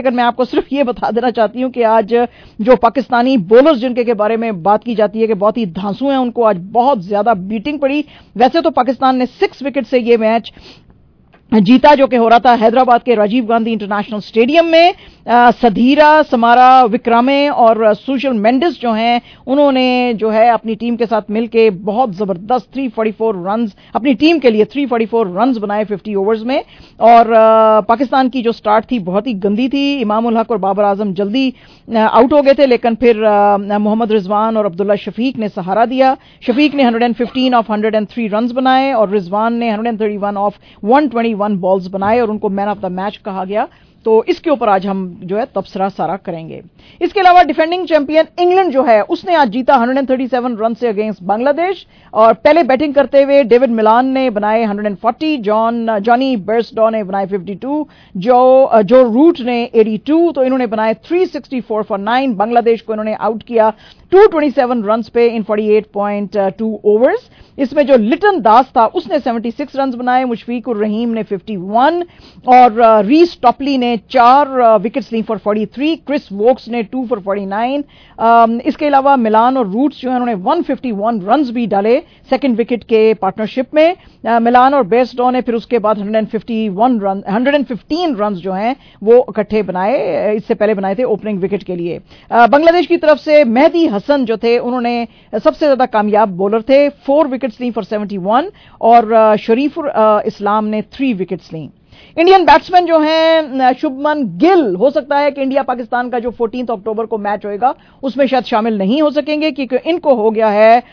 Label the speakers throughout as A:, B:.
A: अगर मैं आपको सिर्फ ये बता देना चाहती हूं कि आज जो पाकिस्तानी बॉलर्स जिनके के बारे में बात की जाती है कि बहुत ही धांसू हैं, उनको आज बहुत ज्यादा बीटिंग पड़ी। वैसे तो पाकिस्तान ने 6 विकेट से ये मैच जीता, जो कि हो रहा था हैदराबाद के राजीव गांधी इंटरनेशनल स्टेडियम में। सधीरा, समारा, विक्रमे और सुशील मेंडिस जो हैं, उन्होंने जो है अपनी टीम के साथ मिलके बहुत जबरदस्त 344 रन्स अपनी टीम के लिए 344 रन्स बनाए 50 ओवर्स में। और पाकिस्तान की जो स्टार्ट थी बहुत ही गंदी थी। इमाम उल हक और बाबर आजम जल्दी आउट हो गए थे, लेकिन फिर मोहम्मद रिजवान और अब्दुल्ला शफीक ने सहारा दिया। शफीक ने 115 ऑफ 103 रन्स बनाए और रिजवान ने 131 ऑफ 121 बॉल्स बनाए और उनको मैन ऑफ द मैच कहा गया। तो इसके ऊपर आज हम जो है तबसरा सारा करेंगे। इसके अलावा डिफेंडिंग चैंपियन इंग्लैंड जो है, उसने आज जीता 137 रन से अगेंस्ट बांग्लादेश। और पहले बैटिंग करते हुए डेविड मिलान ने बनाए 140, जॉनी बेयरस्टॉ ने बनाए 52, जो रूट ने 82, तो इन्होंने बनाए 364 फॉर 9। बांग्लादेश को इन्होंने आउट किया 227 रन पे इन 48.2 ओवर्स। इसमें जो लिटन दास था उसने 76 रन बनाए, मुशफीकुर रहीम ने 51 और रीस टॉपली ने 4 विकेट्स ली फॉर 43, क्रिस वोक्स ने 2 फॉर 49। इसके अलावा मिलान और रूट्स जो है उन्होंने 151 रन भी डाले सेकंड विकेट के पार्टनरशिप में। मिलान और बेयरस्टॉ ने फिर उसके बाद 115 रन जो हैं वो इकट्ठे बनाए, इससे पहले बनाए थे ओपनिंग विकेट के लिए। बांग्लादेश की तरफ से मेहदी हसन जो थे उन्होंने सबसे ज्यादा कामयाब बॉलर थे, 4 विकेट्स ली फॉर 71 और शरीफुल इस्लाम ने 3 विकेट्स ली। इंडियन बैट्समैन जो हैं शुभमन गिल, हो सकता है कि इंडिया पाकिस्तान का जो 14 अक्टूबर को मैच होएगा उसमें शायद शामिल नहीं हो सकेंगे, क्योंकि इनको हो गया है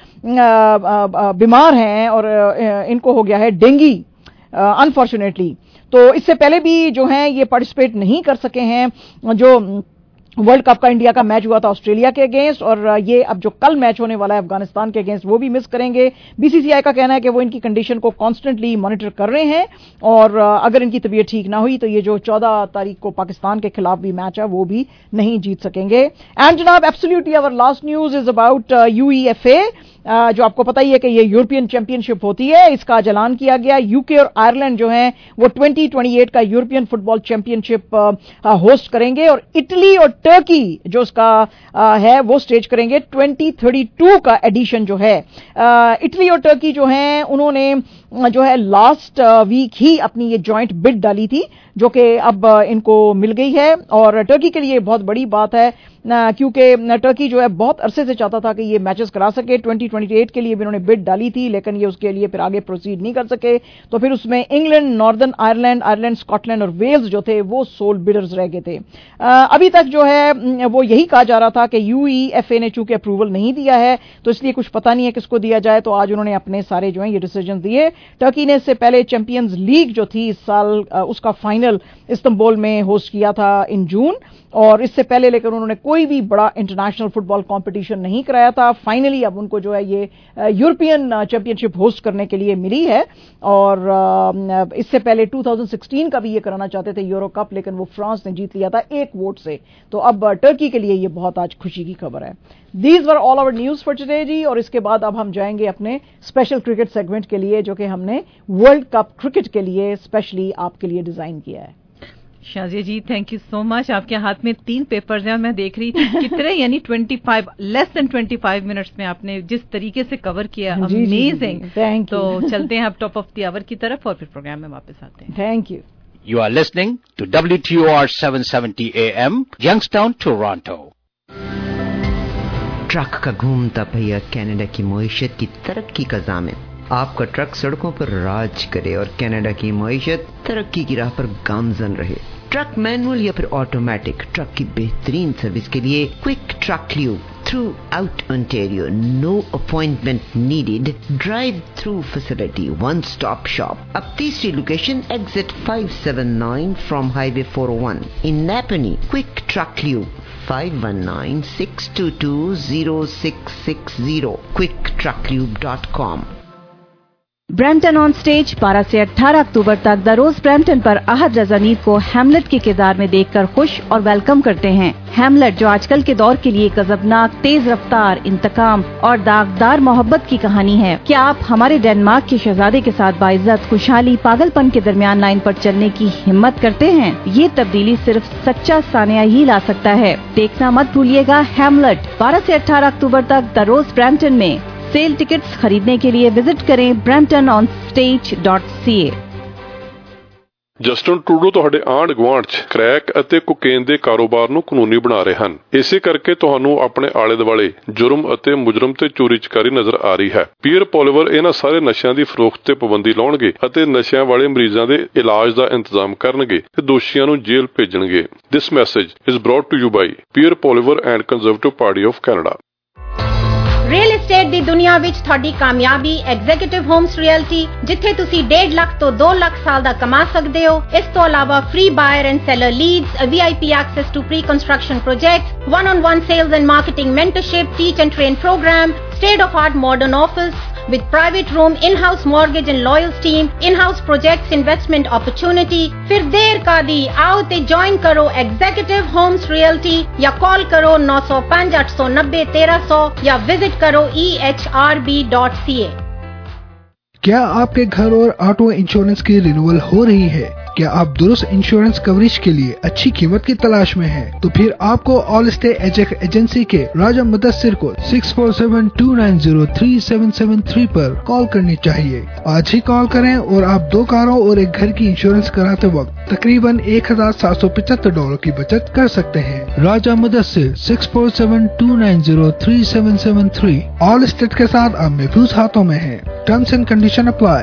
A: बीमार हैं और इनको हो गया है डेंगी अनफॉर्चुनेटली। तो इससे पहले भी जो हैं ये पार्टिसिपेट नहीं कर सके हैं। जो वर्ल्ड कप का इंडिया का मैच हुआ था ऑस्ट्रेलिया के अगेंस्ट, और ये अब जो कल मैच होने वाला है अफगानिस्तान के अगेंस्ट वो भी मिस करेंगे। बीसीसीआई का कहना है कि वो इनकी कंडीशन को कॉन्स्टेंटली मॉनिटर कर रहे हैं और अगर इनकी तबीयत ठीक ना हुई तो ये जो 14 तारीख को पाकिस्तान के खिलाफ भी मैच है वो भी नहीं जीत सकेंगे। एंड जनाब, absolutely our last news is about UEFA, जो आपको पता ही है कि ये यूरोपियन चैंपियनशिप होती है। इसका आज ऐलान किया गया। यूके और आयरलैंड जो है वो 2028 का यूरोपियन फुटबॉल चैंपियनशिप होस्ट करेंगे और इटली और टर्की जो उसका है वो स्टेज करेंगे 2032 का एडिशन जो है। इटली और टर्की जो है उन्होंने जो है लास्ट वीक ही अपनी ये जॉइंट बिड डाली थी, जो कि अब इनको मिल गई है। और टर्की के लिए बहुत बड़ी बात है क्योंकि टर्की जो है बहुत अरसे से चाहता था कि ये मैचेस करा सके। 2028 के लिए भी इन्होंने बिड डाली थी, लेकिन ये उसके लिए फिर आगे प्रोसीड नहीं कर सके। तो फिर उसमें इंग्लैंड, नॉर्दर्न आयरलैंड, स्कॉटलैंड और वेल्स जो थे वो सोल बिडर्स रह गए थे। अभी तक जो है वो यही कहा जा रहा था कि यूईएफए ने चूंकि अप्रूवल नहीं दिया है तो इसलिए कुछ पता नहीं है किसको दिया जाए। तो आज उन्होंने अपने सारे जो है ये डिसीजन दिए। टर्की ने इससे पहले चैंपियंस लीग जो थी इस साल उसका फाइनल इस्तांबुल में होस्ट किया था इन जून, और इससे पहले लेकर उन्होंने कोई भी बड़ा इंटरनेशनल फुटबॉल कंपटीशन नहीं कराया था। फाइनली अब उनको जो है ये यूरोपियन चैंपियनशिप होस्ट करने के लिए मिली है। और इससे पहले 2016 का भी ये कराना चाहते थे यूरो कप, लेकिन वो फ्रांस ने जीत लिया था 1 वोट से। तो अब टर्की के लिए ये बहुत आज खुशी की खबर है। These were all our news for today ji. और इसके बाद अब हम जाएंगे अपने स्पेशल क्रिकेट सेगमेंट के लिए, जो कि हमने वर्ल्ड कप क्रिकेट के लिए स्पेशली आपके लिए डिजाइन किया है।
B: Shazia ji, thank you so much. आपके हाथ में 3 पेपर्स हैं और मैं देख रही थी कितने यानी लेस देन 25 मिनट्स में आपने जिस तरीके से कवर किया, अमेजिंग। Thank you. तो चलते हैं अब टॉप ऑफ द आवर की तरफ और फिर प्रोग्राम में वापस आते हैं।
A: Thank you.
C: You are listening to WTOR 770 AM, Youngstown, Toronto.
D: Truck का घूमता पहिया कनाडा की मईशत की तरक्की का ज़ामिन। आपका ट्रक सड़कों पर राज करे और कनाडा की मईशत तरक्की की राह पर गामजन रहे। ट्रक मैनुअल या फिर ऑटोमेटिक, ट्रक की बेहतरीन सर्विस के लिए quick truck lube throughout Ontario, no appointment needed, drive through facility, one stop shop. अब तीसरी location exit 579 from highway 401 in Nepean. Quick truck lube 519-622-0660, quicktrucklube.com।
E: Brampton on stage 12 से 18 अक्टूबर तक the rose Brampton पर अहद रज़ानीद को Hamlet के किरदार में देखकर खुश और वेलकम करते हैं। हैमलेट जो आजकल के दौर के लिए गजबनाक, तेज रफ्तार, इंतकाम और दागदार मोहब्बत की कहानी है। क्या आप हमारे डेनमार्क के शहजादे के साथ बाइज्जत, खुशहाली, पागलपन के दरमियान लाइन पर चलने की हिम्मत करते हैं? ये तब्दीली सिर्फ सच्चा सानिया ही ला सकता है। देखना मत भूलिएगा हैमलेट 12 से 18 अक्टूबर तक द रोज ब्रैम्पटन में। सेल टिकट्स खरीदने के लिए विजिट करें bramptononstage.ca।
F: ਜਸਟਿਨ ਟਰੂਡੋ ਤੁਹਾਡੇ ਆਂਢ ਗੁਆਂਢ 'ਚ ਕ੍ਰੈਕ ਅਤੇ ਕੋਕੇਨ ਦੇ ਕਾਰੋਬਾਰ ਨੂੰ ਕਾਨੂੰਨੀ ਬਣਾ ਰਹੇ ਹਨ। ਇਸੇ ਕਰਕੇ ਤੁਹਾਨੂੰ ਆਪਣੇ ਆਲੇ ਦੁਆਲੇ ਜੁਰਮ ਅਤੇ ਮੁਜਰਮ ਤੇ ਚੋਰੀ ਚਕਾਰੀ ਨਜ਼ਰ ਆ ਰਹੀ ਹੈ। ਪੀਅਰ ਪੋਲੀਵਰ ਇਹਨਾਂ ਸਾਰੇ ਨਸ਼ਿਆਂ ਦੀ ਫਰੋਖਤ ਤੇ ਪਾਬੰਦੀ ਲਾਉਣਗੇ ਅਤੇ ਨਸ਼ਿਆਂ ਵਾਲੇ ਮਰੀਜ਼ਾਂ ਦੇ ਇਲਾਜ ਦਾ ਇੰਤਜ਼ਾਮ ਕਰਨਗੇ ਤੇ ਦੋਸ਼ੀਆਂ ਨੂੰ ਜੇਲ੍ਹ ਭੇਜਣਗੇ। This message is brought to you by Pierre Poilievre and Conservative Party of Canada.
G: Real estate ਦੀ ਦੁਨੀਆ ਵਿੱਚ ਤੁਹਾਡੀ ਕਾਮਯਾਬੀ ਐਗਜ਼ੀਕਿਊਟਿਵ ਹੋਮਸ ਰੀਅਲਟੀ, ਜਿੱਥੇ ਤੁਸੀਂ 1.5 ਲੱਖ ਤੋਂ 2 ਲੱਖ ਸਾਲ ਦਾ ਕਮਾ ਸਕਦੇ ਹੋ। ਇਸ ਤੋਂ ਇਲਾਵਾ free buyer and seller leads, VIP access to pre construction projects, one-on-one sales and marketing mentorship, teach and train program, state of art modern office with private room, in-house mortgage and lawyers team, in-house projects investment opportunity। फिर देर का दी, आओ ते join करो executive homes realty या call करो 905 890 1300 या visit करो ehrb.ca।
H: क्या आपके घर और ऑटो इंश्योरेंस की रिन्यूअल हो रही है? क्या आप दुरुस्त इंश्योरेंस कवरेज के लिए अच्छी कीमत की तलाश में हैं? तो फिर आपको ऑल स्टे एजेंसी के राजा मुदस्सिर को 6472903773 पर कॉल करनी चाहिए। आज ही कॉल करें और आप 2 कारों और एक घर की इंश्योरेंस कराते वक्त तकरीबन $1775 की बचत कर सकते हैं। राजा मुदस्सिर 6472903773 ऑल स्टेट के साथ आप महफूज हाथों में हैं। Terms and condition apply.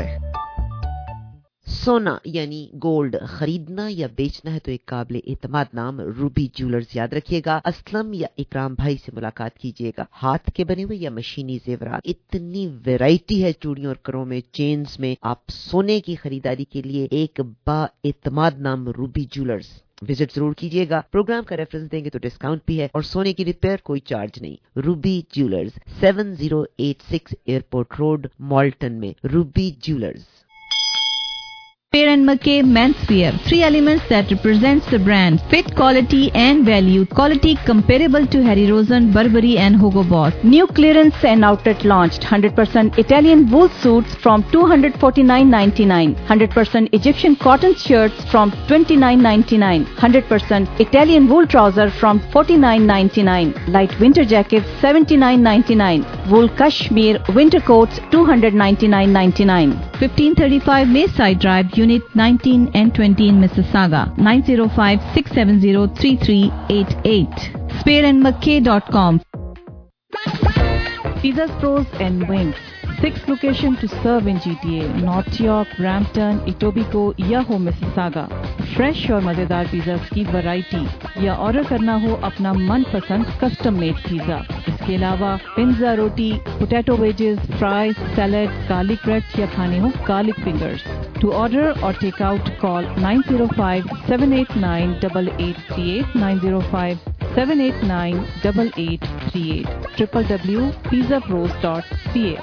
D: सोना यानी गोल्ड खरीदना या बेचना है तो एक काबिल एतमाद नाम रूबी ज्वेलर्स याद रखिएगा। असलम या इकराम भाई से मुलाकात कीजिएगा। हाथ के बने हुए या मशीनी जेवरात, इतनी वैरायटी है चूड़ियों और करों में, चेन्स में। आप सोने की खरीदारी के लिए एक बा एतमाद नाम रूबी ज्वेलर्स विजिट जरूर कीजिएगा। प्रोग्राम का रेफरेंस देंगे तो डिस्काउंट भी है और सोने की रिपेयर कोई चार्ज नहीं। Ruby jewellers 7086 airport road, Malton में। Ruby jewellers.
E: Spear & McKay Men's Wear. 3 elements that represents the brand. Fit, quality and value. Quality comparable to Harry Rosen, Burberry and Hugo Boss. New clearance and outlet launched. 100% Italian wool suits from $249.99. 100% Egyptian cotton shirts from $29.99. 100% Italian wool trouser from $49.99. Light winter jackets $79.99. Wool cashmere winter coats $299.99. 1535 Mayside Drive, Unit 19 and 20 in Mississauga. 905-670-3388. SpearandMcKay.com. Pizzas Pros and Wings. 6 locations to serve in GTA, North York, Brampton, Etobicoke या हो Mississauga। Fresh और मजेदार pizza की variety या order करना हो अपना मनपसंद कस्टम मेड पिज़्ज़ा। इसके अलावा पिज़्ज़ा, रोटी, potato wedges, fries, salad, garlic bread या खाने हो garlic fingers. To order or take out, call 905-789-8838, 905-789-8838, www.pizzapros.ca।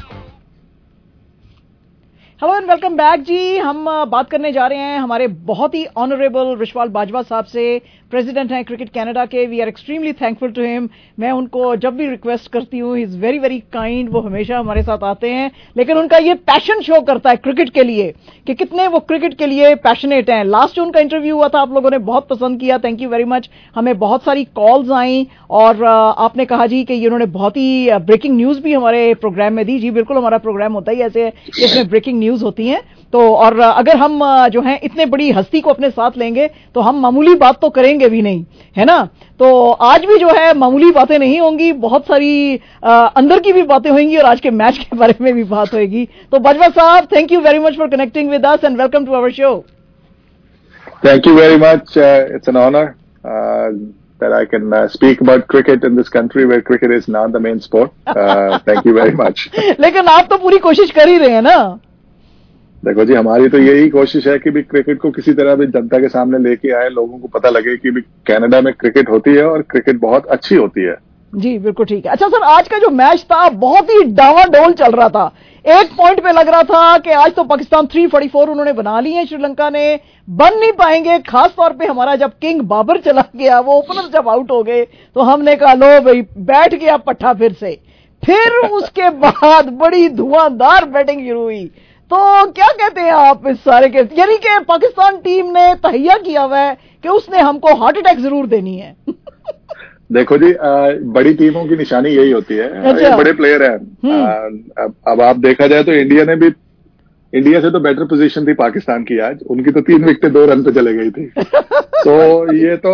A: Hello and welcome back ji. हम बात करने जा रहे हैं हमारे बहुत ही ऑनरेबल रिशवाल बाजवा साहब से, प्रेसिडेंट हैं क्रिकेट कनाडा के। We are extremely thankful to him. मैं उनको जब भी रिक्वेस्ट करती हूँ, he is very very kind. वो हमेशा हमारे साथ आते हैं, लेकिन उनका ये पैशन शो करता है क्रिकेट के लिए कि कितने वो क्रिकेट के लिए पैशनेट हैं। लास्ट जो उनका इंटरव्यू हुआ था आप लोगों ने बहुत पसंद किया, थैंक यू वेरी मच। हमें बहुत सारी कॉल्स आई और आपने कहा जी कि इन्होंने बहुत ही ब्रेकिंग न्यूज भी हमारे प्रोग्राम में दी। जी बिल्कुल, हमारा प्रोग्राम होता ही ऐसे है, इसमें ब्रेकिंग न्यूज होती हैं। तो और अगर हम जो है इतने बड़ी हस्ती को अपने साथ लेंगे तो हम मामूली बात तो करेंगे भी नहीं, है ना। तो आज भी जो है मामूली बातें नहीं होंगी, बहुत सारी अंदर की भी बातें होंगी और आज के मैच के बारे में भी बात होगी। तो बाजवा साहब, thank you very much for connecting with us and welcome to our show.
I: Thank you very much. It's an honor that I can speak about cricket in this country where cricket is not the main sport. Thank you very much.
A: लेकिन आप तो पूरी कोशिश कर ही रहे हैं ना।
I: देखो जी, हमारी तो यही कोशिश है कि भी क्रिकेट को किसी तरह भी जनता के सामने लेके आए, लोगों को पता लगे कि भी कनाडा में क्रिकेट होती है और क्रिकेट बहुत अच्छी होती है।
A: जी बिल्कुल ठीक है। अच्छा सर, आज का जो मैच था बहुत ही डावाडोल चल रहा था। एक पॉइंट पे लग रहा था कि आज तो पाकिस्तान 344 उन्होंने बना ली है, श्रीलंका ने बन नहीं पाएंगे। खास तौर पे हमारा जब किंग बाबर चला गया, वो ओपनर जब आउट हो गए, तो हमने कहा लो भाई बैठ गया पट्टा फिर उसके बाद बड़ी धुआंधार बैटिंग शुरू हुई। तो क्या कहते हैं आप इस सारे के, यानी कि पाकिस्तान टीम ने तहैया किया हुआ है कि उसने हमको हार्ट अटैक जरूर देनी है।
I: देखो जी, बड़ी टीमों की निशानी यही होती है। अच्छा। बड़े प्लेयर हैं। अब आप देखा जाए तो इंडिया से तो बेटर पोजीशन थी पाकिस्तान की आज। उनकी तो 3 विकेटें 2 रन पे चले गई थी। तो ये तो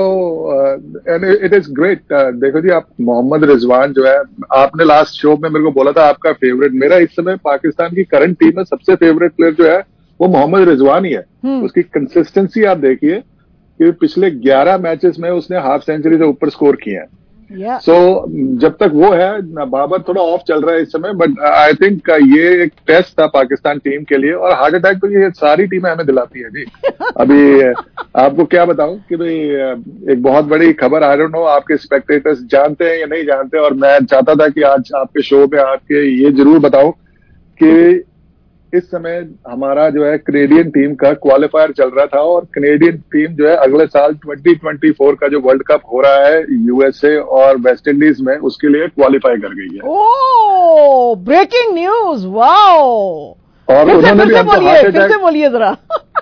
I: इट इज ग्रेट। देखो जी, आप मोहम्मद रिजवान जो है, आपने लास्ट शो में मेरे को बोला था आपका फेवरेट। मेरा इस समय पाकिस्तान की करंट टीम में सबसे फेवरेट प्लेयर जो है वो मोहम्मद रिजवान ही है। उसकी कंसिस्टेंसी आप देखिए कि पिछले 11 मैचेस में उसने हाफ सेंचुरी से ऊपर स्कोर किए हैं। सो जब तक वो है, बाबर थोड़ा ऑफ चल रहा है इस समय, बट आई थिंक ये एक टेस्ट था पाकिस्तान टीम के लिए। और हार्ट अटैक तो ये सारी टीमें हमें दिलाती है जी। अभी आपको क्या बताऊं कि भाई एक बहुत बड़ी खबर, आई डोंट नो आपके स्पेक्टेटर्स जानते हैं या नहीं जानते, और मैं चाहता था कि आज आपके शो में आके ये जरूर बताऊं कि इस समय हमारा जो है कैनेडियन टीम का क्वालिफायर चल रहा था, और कैनेडियन टीम जो है अगले साल 2024 का जो वर्ल्ड कप हो रहा है यूएसए और वेस्ट इंडीज में, उसके लिए क्वालिफाई कर गई है।
A: Oh, breaking news, wow.
I: और उन्होंने भी
A: फिर से बोलिए जरा।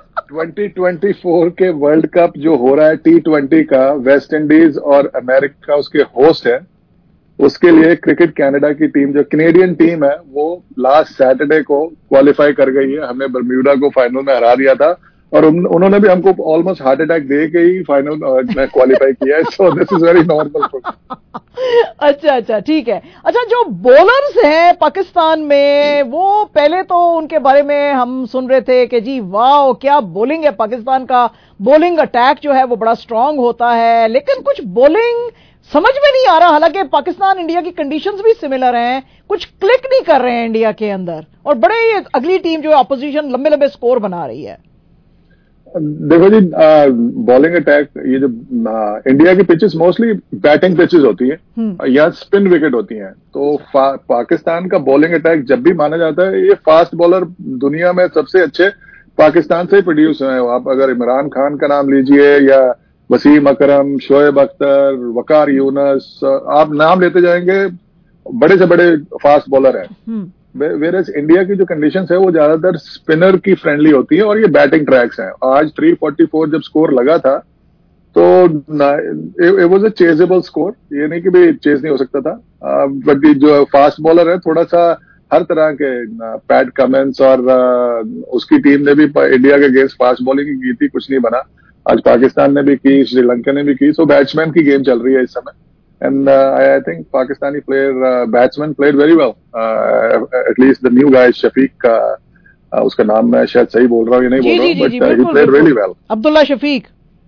I: 2024 के वर्ल्ड कप जो हो रहा है T20 का, वेस्ट इंडीज और अमेरिका उसके होस्ट है। उसके लिए क्रिकेट कनाडा की टीम, जो कैनेडियन टीम है, वो लास्ट सैटरडे को क्वालिफाई कर गई है। हमने बर्म्यूडा को फाइनल में हरा दिया था, और उन्होंने भी हमको ऑलमोस्ट हार्ट अटैक दे के ही फाइनल में क्वालिफाई किया है। So this is very normal.
A: अच्छा, ठीक है। अच्छा, जो बॉलर्स हैं पाकिस्तान में, वो पहले तो उनके बारे में हम सुन रहे थे कि जी वाह क्या बॉलिंग है, पाकिस्तान का बॉलिंग अटैक जो है वो बड़ा स्ट्रांग होता है, लेकिन कुछ बॉलिंग समझ में नहीं आ रहा। हालांकि पाकिस्तान इंडिया की कंडीशंस भी सिमिलर हैं, कुछ क्लिक नहीं कर रहे हैं इंडिया के अंदर, और बड़े अगली टीम जो अपोजिशन लंबे लंबे स्कोर बना रही है।
I: देखो जी, बॉलिंग अटैक, ये जो इंडिया की पिचेस मोस्टली बैटिंग पिचेस होती है या स्पिन विकेट होती हैं। तो पाकिस्तान का बॉलिंग अटैक जब भी माना जाता है, ये फास्ट बॉलर दुनिया में सबसे अच्छे पाकिस्तान से प्रोड्यूस हुए हैं। आप अगर इमरान खान का नाम लीजिए, या वसीम अकरम, शोएब अख्तर, वकार यूनस, आप नाम लेते जाएंगे, बड़े से बड़े फास्ट बॉलर हैं। वेरएस इंडिया की जो कंडीशंस है वो ज्यादातर स्पिनर की फ्रेंडली होती है, और ये बैटिंग ट्रैक्स हैं। आज 344 जब स्कोर लगा था तो it was a chasable score. ये नहीं कि भाई चेज नहीं हो सकता था, बट जो फास्ट बॉलर है, थोड़ा सा हर तरह के, पैट कमिंस और उसकी टीम ने भी इंडिया के अगेंस्ट फास्ट बॉलिंग की थी, कुछ नहीं बना। आज पाकिस्तान ने भी की, श्रीलंका ने भी की। सो बैट्समैन की गेम चल रही है इस समय, and I think Pakistani player batsman played very well. At least the new guy Shafique, उसका नाम मैं शायद सही बोल रहा हूँ या नहीं बोल रहा हूँ, but he played really well.
A: Abdullah Shafique,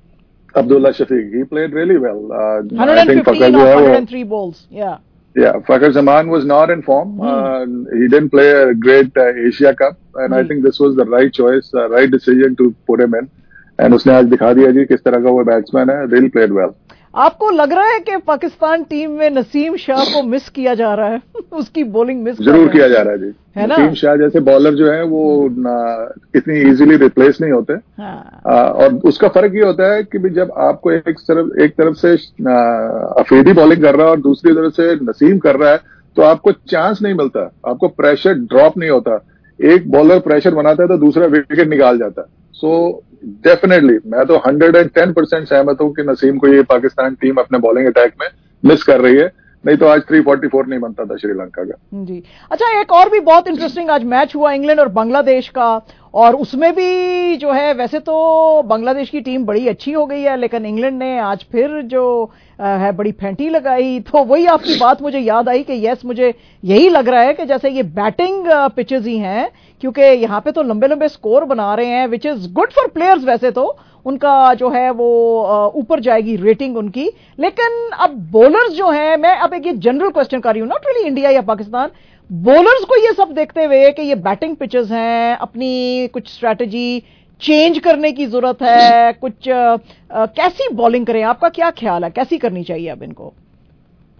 I: he played really well.
A: 115 और 103 balls,
I: Yeah, Fakhar Zaman was not in form. He didn't play a great Asia Cup, and I think this was the right choice, right decision to put him in. And उसने आज दिखा दिया जी किस तरह का वो batsman है। Really played well.
A: आपको लग रहा है कि पाकिस्तान टीम में नसीम शाह को मिस किया जा रहा है? उसकी बॉलिंग मिस
I: जरूर किया जा रहा है जी, है ना? नसीम शाह जैसे बॉलर जो है वो इतनी इजीली रिप्लेस नहीं होते। और उसका फर्क ये होता है कि जब आपको एक तरफ से अफरीदी बॉलिंग कर रहा है और दूसरी तरफ से नसीम कर रहा है, तो आपको चांस नहीं मिलता, आपको प्रेशर ड्रॉप नहीं होता। एक बॉलर प्रेशर बनाता है तो दूसरा विकेट निकाल जाता है। सो डेफिनेटली मैं तो 110% सहमत हूं कि नसीम को ये पाकिस्तान टीम अपने बॉलिंग अटैक में मिस कर रही है, नहीं तो आज 344 नहीं बनता था श्रीलंका का
A: जी। अच्छा, एक और भी बहुत इंटरेस्टिंग आज मैच हुआ इंग्लैंड और बांग्लादेश का, और उसमें भी जो है वैसे तो बांग्लादेश की टीम बड़ी अच्छी हो गई है, लेकिन इंग्लैंड ने आज फिर जो है बड़ी फेंटी लगाई। तो वही आपकी बात मुझे याद आई कि यस, मुझे यही लग रहा है कि जैसे ये बैटिंग पिचेस ही हैं, क्योंकि यहाँ पे तो लंबे लंबे स्कोर बना रहे हैं, which is good for players. वैसे तो उनका जो है वो ऊपर जाएगी रेटिंग उनकी, लेकिन अब बॉलर्स जो हैं, मैं अब एक ये जनरल क्वेश्चन कर रही हूँ, नॉट रियली इंडिया या पाकिस्तान, बॉलर्स को ये सब देखते हुए कि ये बैटिंग पिचेस हैं, अपनी कुछ स्ट्रैटेजी चेंज करने की जरूरत है, कुछ कैसी बॉलिंग करें? आपका क्या ख्याल है, कैसी करनी चाहिए अब इनको?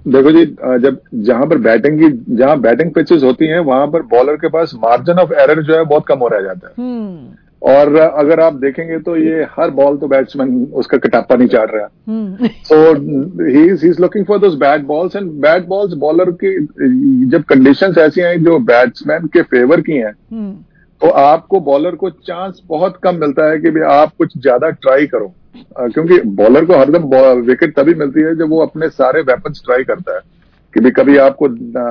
I: देखो जी, जहां बैटिंग पिचेस होती हैं वहां पर बॉलर के पास मार्जिन ऑफ एरर जो है बहुत कम हो रह जाता है। और अगर आप देखेंगे तो ये हर बॉल तो बैट्समैन उसका कटापा नहीं चाट रहा। So he is looking for those bad balls, and bad balls bowler की जब कंडीशंस ऐसी हैं जो बैट्समैन के फेवर की हैं, तो आपको बॉलर को चांस बहुत कम मिलता है कि भी आप कुछ ज्यादा ट्राई करो, क्योंकि बॉलर को हरदम विकेट तभी मिलती है जब वो अपने सारे वेपन्स ट्राई करता है। कि भी कभी आपको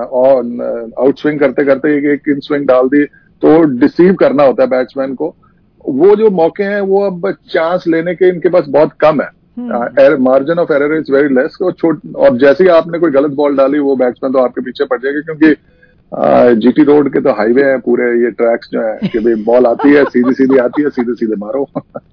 I: आउट स्विंग करते करते एक इन स्विंग डाल दी तो डिसीव करना होता है बैट्समैन को। वो जो मौके हैं वो अब चांस लेने के इनके पास बहुत कम है। Margin of error is very less. और जैसे ही आपने कोई गलत बॉल डाली वो बैट्समैन तो आपके पीछे पड़ जाएगा, क्योंकि जीटी रोड के तो हाईवे हैं पूरे ये ट्रैक्स जो है कि भाई बॉल आती है सीधी सीधी आती है, सीधे सीधे मारो।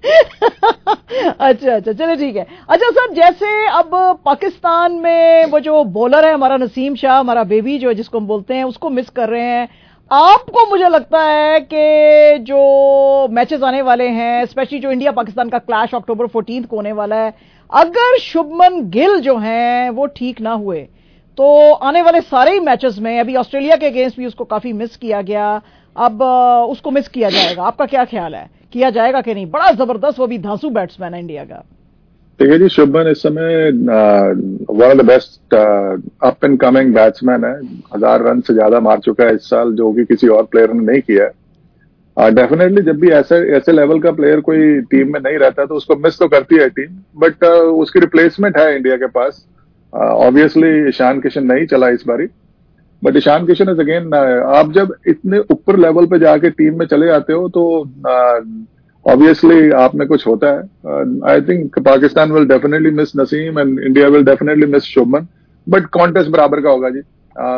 A: अच्छा, चलिए ठीक है। अच्छा सर, जैसे अब पाकिस्तान में वो जो बॉलर है हमारा नसीम शाह, हमारा बेबी जो है जिसको हम बोलते हैं, उसको मिस कर रहे हैं। आपको मुझे लगता है कि जो मैचेस आने वाले हैं, स्पेशली जो इंडिया पाकिस्तान का क्लैश अक्टूबर 14 को होने वाला है, अगर शुभमन गिल जो हैं वो ठीक ना हुए तो आने वाले सारे ही मैचेस में, अभी ऑस्ट्रेलिया के अगेंस्ट भी उसको काफी मिस किया गया, अब उसको मिस किया जाएगा। आपका क्या ख्याल है, किया जाएगा कि नहीं? बड़ा जबरदस्त वो भी धांसू बैट्समैन है इंडिया का।
I: ठीक है जी, शुभमन इस समय one of the best up and coming batsman है। 1000 रन से ज्यादा मार चुका है इस साल, जो कि किसी और प्लेयर ने नहीं किया है। डेफिनेटली जब भी ऐसे लेवल का प्लेयर कोई टीम में नहीं रहता तो उसको मिस तो करती है टीम, बट उसकी रिप्लेसमेंट है इंडिया के पास। ऑब्वियसली ईशान किशन नहीं चला इस बारी, but Ishan Kishan is again, आप जब इतने ऊपर लेवल पे जाके टीम में चले जाते हो तो ऑब्वियसली आप में कुछ होता है। I think Pakistan will definitely miss Naseem and India will definitely miss Shubman, but contest बराबर का होगा जी।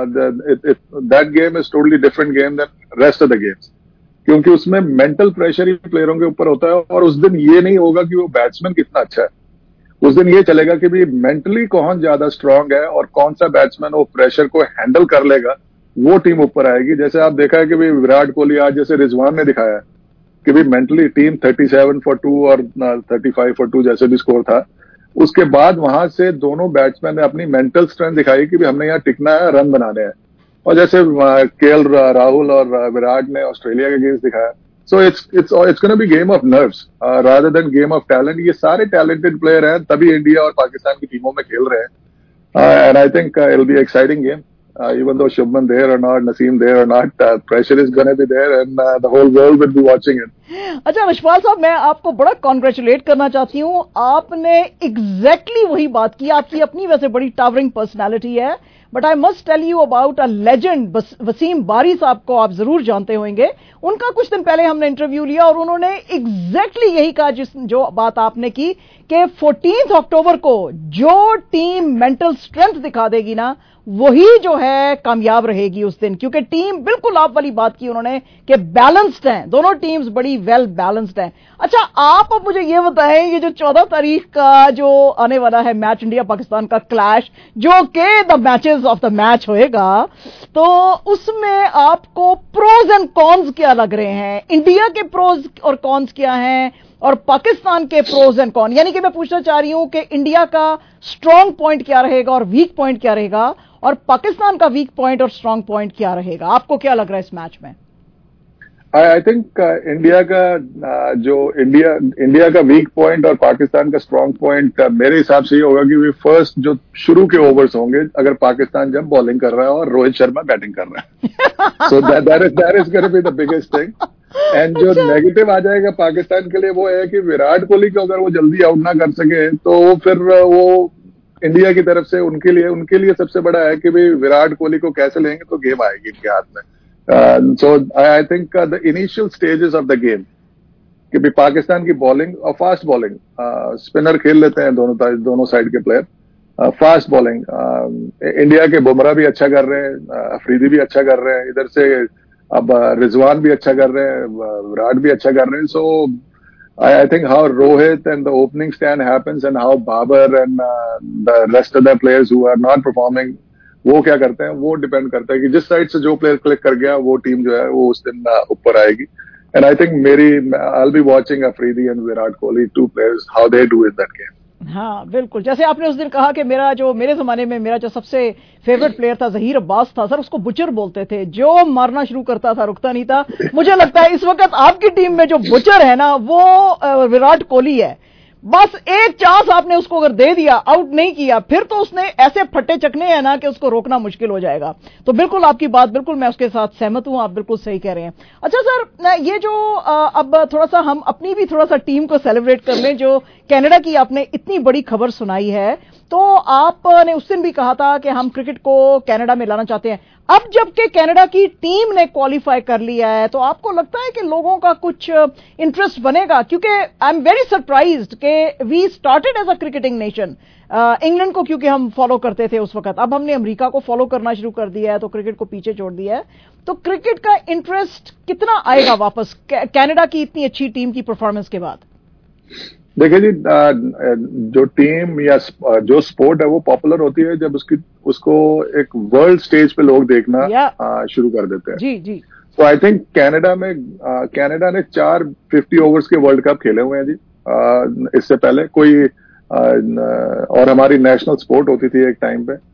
I: That game is totally different game than rest of the games, क्योंकि उसमें मेंटल प्रेशर ही प्लेयरों के ऊपर होता है। और उस दिन ये नहीं होगा कि वो बैट्समैन कितना अच्छा है, उस दिन ये चलेगा कि भी मेंटली कौन ज्यादा स्ट्रांग है और कौन सा बैट्समैन वो प्रेशर को हैंडल कर लेगा, वो टीम ऊपर आएगी। जैसे आप देखा है कि भी विराट कोहली आज जैसे रिजवान ने दिखाया कि भी मेंटली टीम 37 for 2 और 35 for 2 जैसे भी स्कोर था, उसके बाद वहां से दोनों बैट्समैन ने अपनी मेंटल स्ट्रेंथ दिखाई कि भी हमने यहाँ टिकना है, रन बनाने हैं। और जैसे केएल राहुल और विराट ने ऑस्ट्रेलिया के अगेंस्ट दिखाया। So it's gonna be game of nerves rather than game of talent. ये सारे टैलेंटेड प्लेयर हैं, तभी इंडिया और पाकिस्तान की टीमों में खेल रहे हैं। And I think it will be exciting game, even though Shubman there or not, Naseem there or not, pressure is going to be there and the whole world will be watching it.
A: अच्छा रशपाल साहब, मैं आपको बड़ा congratulate करना चाहती हूँ। आपने exactly वही बात की। आपकी अपनी वैसे बड़ी टावरिंग पर्सनालिटी है, but I must tell you about a legend. Wasim Bari साहब को आप जरूर जानते होंगे। उनका कुछ दिन पहले हमने इंटरव्यू लिया और उन्होंने एग्जैक्टली यही कहा जो बात आपने की कि 14 अक्टूबर को जो टीम मेंटल स्ट्रेंथ दिखा देगी ना, वही जो है कामयाब रहेगी उस दिन। क्योंकि टीम, बिल्कुल आप वाली बात की उन्होंने कि बैलेंस्ड हैं, दोनों टीम्स बड़ी वेल बैलेंस्ड हैं। अच्छा, आप अब मुझे ये बताएं, ये जो 14 तारीख का जो आने वाला है मैच इंडिया पाकिस्तान का क्लैश, जो कि the matches of the match होएगा, तो उसमें आपको प्रोज एंड कॉन्स क्या लग रहे हैं? इंडिया के प्रोज और कॉन्स क्या हैं और पाकिस्तान के प्रोज एंड कॉन? यानी कि मैं पूछना चाह रही हूं कि इंडिया का स्ट्रांग पॉइंट क्या रहेगा और वीक पॉइंट क्या रहेगा, और पाकिस्तान का वीक पॉइंट और स्ट्रांग पॉइंट क्या रहेगा? आपको क्या लग रहा है इस मैच में?
I: आई थिंक इंडिया का इंडिया का वीक पॉइंट और पाकिस्तान का स्ट्रांग पॉइंट मेरे हिसाब से ये होगा कि फर्स्ट जो शुरू के ओवर्स होंगे, अगर पाकिस्तान जब बॉलिंग कर रहा है और रोहित शर्मा बैटिंग कर रहा है, so that is gonna be the biggest thing. And जो नेगेटिव आ जाएगा पाकिस्तान के लिए वो है कि विराट कोहली को अगर वो जल्दी आउट ना कर सके तो फिर वो इंडिया की तरफ से उनके लिए सबसे बड़ा है कि भाई विराट कोहली को कैसे लेंगे तो गेम आएगी इनके हाथ में। So I think the initial stages of the game कि भाई पाकिस्तान की बॉलिंग और फास्ट बॉलिंग, स्पिनर खेल लेते हैं दोनों साइड के प्लेयर, फास्ट बॉलिंग इंडिया के बुमराह भी अच्छा कर रहे हैं, अफरीदी भी अच्छा कर रहे हैं, इधर से अब रिजवान भी अच्छा कर रहे हैं, विराट भी अच्छा कर रहे हैं। सो I think how Rohit and the opening stand happens and how Babar and the rest of the players who are not performing, वो क्या करते हैं, वो डिपेंड करता है कि जिस साइड से जो प्लेयर क्लिक कर गया वो टीम जो है वो उस दिन ऊपर आएगी। And I think I'll be watching Afridi and Virat Kohli, two players, how they do in that game.
A: हाँ बिल्कुल, जैसे आपने उस दिन कहा कि मेरे जमाने में मेरा जो सबसे फेवरेट प्लेयर था जहीर अब्बास था सर, उसको बुचर बोलते थे, जो मारना शुरू करता था रुकता नहीं था। मुझे लगता है इस वक्त आपकी टीम में जो बुचर है ना वो विराट कोहली है। बस एक चांस आपने उसको अगर दे दिया, आउट नहीं किया, फिर तो उसने ऐसे फट्टे चकने हैं ना कि उसको रोकना मुश्किल हो जाएगा। तो बिल्कुल आपकी बात, बिल्कुल मैं उसके साथ सहमत हूं, आप बिल्कुल सही कह रहे हैं। अच्छा सर, ये जो अब थोड़ा सा हम अपनी भी थोड़ा सा टीम को सेलिब्रेट कर लें, जो कनाडा की आपने इतनी बड़ी खबर सुनाई है, तो आपने उस दिन भी कहा था कि हम क्रिकेट को कनाडा में लाना चाहते हैं। अब जबकि कनाडा की टीम ने क्वालिफाई कर लिया है, तो आपको लगता है कि लोगों का कुछ इंटरेस्ट बनेगा? क्योंकि आई एम वेरी सरप्राइज्ड कि we started as a cricketing nation. England को क्योंकि हम फॉलो करते थे उस वक्त, अब हमने अमेरिका को फॉलो करना शुरू कर दिया है, तो क्रिकेट को पीछे छोड़ दिया है। तो क्रिकेट का इंटरेस्ट कितना आएगा वापस कनाडा की इतनी अच्छी टीम की परफॉर्मेंस के बाद?
I: देखिए जी, जो टीम या जो स्पोर्ट है वो पॉपुलर होती है जब उसको एक वर्ल्ड स्टेज पे लोग देखना शुरू कर देते हैं।
A: जी जी।
I: तो आई थिंक कनाडा ने 4 50 ओवर्स के वर्ल्ड कप खेले हुए हैं जी, इससे पहले कोई और हमारी नेशनल स्पोर्ट होती थी एक टाइम पे।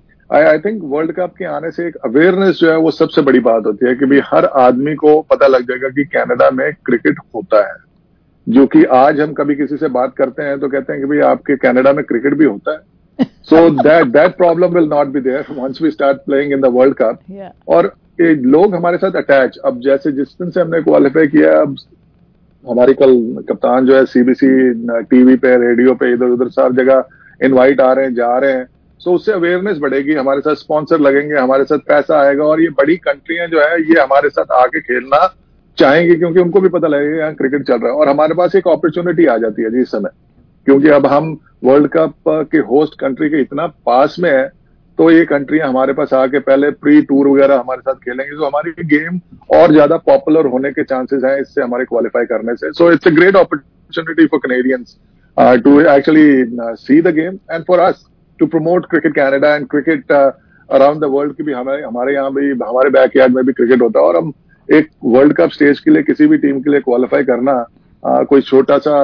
I: आई थिंक वर्ल्ड कप के आने से एक अवेयरनेस जो है वो सबसे बड़ी बात होती है कि भाई हर आदमी को पता लग जाएगा कि कनाडा में क्रिकेट होता है। जो कि आज हम कभी किसी से बात करते हैं तो कहते हैं कि भाई आपके कनाडा में क्रिकेट भी होता है। So that problem will not be there once we start playing in the world cup. और लोग हमारे साथ अटैच, अब जैसे जिस दिन से हमने क्वालिफाई किया, अब हमारी कल कप्तान जो है सीबीसी टीवी पे, रेडियो पे, इधर उधर सब जगह इनवाइट आ रहे हैं, जा रहे हैं। सो उससे अवेयरनेस बढ़ेगी, हमारे साथ स्पॉन्सर लगेंगे, हमारे साथ पैसा आएगा, और ये बड़ी कंट्रियां जो है ये हमारे साथ आके खेलना चाहेंगे, क्योंकि उनको भी पता लगेगा यहाँ क्रिकेट चल रहा है। और हमारे पास एक अपॉर्चुनिटी आ जाती है जी इस समय, क्योंकि अब हम वर्ल्ड कप के होस्ट कंट्री के इतना पास में है, तो ये कंट्रियां हमारे पास आके पहले प्री टूर वगैरह हमारे साथ खेलेंगे, तो हमारी गेम और ज्यादा पॉपुलर होने के चांसेस हैं इससे हमारे क्वालिफाई करने से। So it's a great opportunity for Canadians to actually see the game and for us to promote cricket Canada and cricket around the world, की भी हमारे यहाँ भी, हमारे बैकयार्ड में भी क्रिकेट होता है। और हम एक वर्ल्ड कप स्टेज के लिए किसी भी टीम के लिए क्वालिफाई करना कोई छोटा सा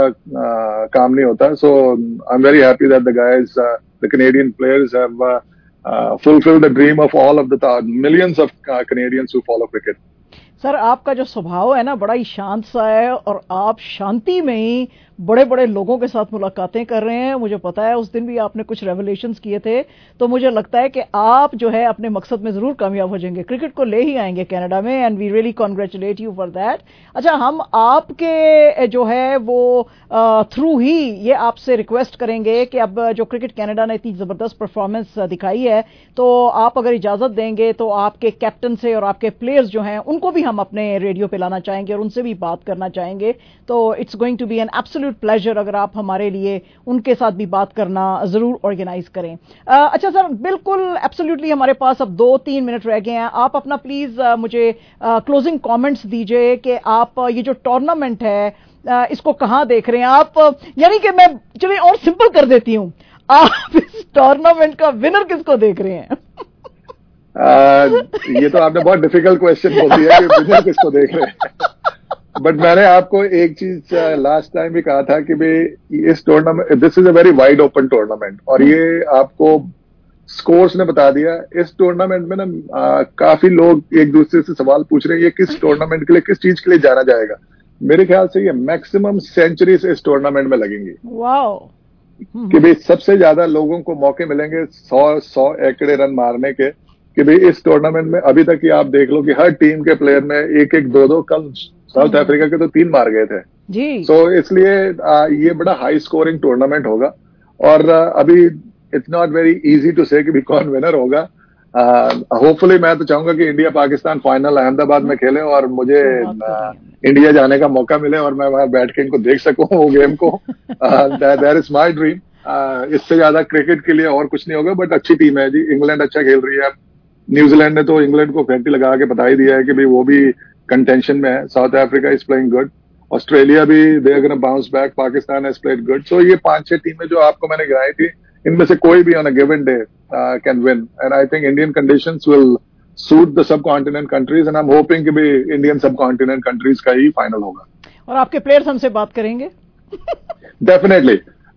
I: काम नहीं होता। So I am very happy that the guys, the Canadian players have fulfill the dream of all of the millions of Canadians who follow cricket.
A: Sir, आपका जो स्वभाव है ना बड़ा ही शांत सा है, और आप शांति में ही बड़े बड़े लोगों के साथ मुलाकातें कर रहे हैं। मुझे पता है उस दिन भी आपने कुछ रेवलेशंस किए थे, तो मुझे लगता है कि आप जो है अपने मकसद में जरूर कामयाब हो जाएंगे, क्रिकेट को ले ही आएंगे कनाडा में, and we really congratulate you for that. अच्छा, हम आपके जो है वो थ्रू ही ये आपसे रिक्वेस्ट करेंगे कि अब जो क्रिकेट कनाडा ने इतनी जबरदस्त परफॉर्मेंस दिखाई है, तो आप अगर इजाजत देंगे तो आपके कैप्टन से और आपके प्लेयर्स जो हैं उनको भी हम अपने रेडियो पे लाना चाहेंगे और उनसे भी बात करना चाहेंगे। तो it's going to be an absolute pleasure अगर आप हमारे लिए उनके साथ भी बात करना जरूर ऑर्गेनाइज करें। अच्छा सर, बिल्कुल एब्सोल्युटली हमारे पास अब 2-3 मिनट रह गए हैं। आप अपना प्लीज मुझे क्लोजिंग कमेंट्स दीजिए कि आप ये जो टूर्नामेंट है इसको कहां देख रहे हैं आप, यानी कि मैं चलिए और सिंपल कर देती हूं, आप इस टूर्नामेंट का विनर किसको देख रहे हैं?
I: ये तो आपने बहुत डिफिकल्ट क्वेश्चन बोल दिया कि विनर किसको देख रहे हैं। बट मैंने आपको एक चीज लास्ट टाइम भी कहा था कि भाई इस tournament, this is a very wide open tournament, और ये आपको स्कोर्स ने बता दिया। इस टूर्नामेंट में ना काफी लोग एक दूसरे से सवाल पूछ रहे हैं ये किस टूर्नामेंट के लिए, किस चीज के लिए जाना जाएगा। मेरे ख्याल से ये मैक्सिमम सेंचुरीज इस टूर्नामेंट में लगेंगी।
A: वाओ!
I: कि भाई सबसे ज्यादा लोगों को मौके मिलेंगे 100 एकड़े रन मारने के, कि भाई इस टूर्नामेंट में अभी तक ही आप देख लो कि हर टीम के प्लेयर में 1-1, 2-2, कल साउथ अफ्रीका के तो 3 मार गए थे
A: जी।
I: सो इसलिए ये बड़ा हाई स्कोरिंग टूर्नामेंट होगा, और अभी it's not very easy to say कि भी कौन विनर होगा। होपफुली मैं तो चाहूंगा कि इंडिया पाकिस्तान फाइनल अहमदाबाद में खेले और मुझे इंडिया जाने का मौका मिले और मैं वहां बैठ के इनको देख सकूं वो गेम को। That is my dream. इससे ज्यादा क्रिकेट के लिए और कुछ नहीं होगा। बट अच्छी टीम है जी, इंग्लैंड अच्छा खेल रही है। न्यूजीलैंड ने तो इंग्लैंड को घंटी लगा के बता ही दिया है कि भाई वो भी कंटेंशन में है। South Africa is playing good, Australia भी they are gonna bounce back, Pakistan has played good. So ये 5-6 टीमें जो आपको मैंने गिनाई थी, इनमें से कोई भी on a given day can win, and I think Indian conditions will suit the subcontinent countries, and I am hoping कि भी इंडियन सब कॉन्टिनेंट कंट्रीज का ही फाइनल होगा।
A: और आपके प्लेयर्स हमसे बात करेंगे?
I: डेफिनेटली।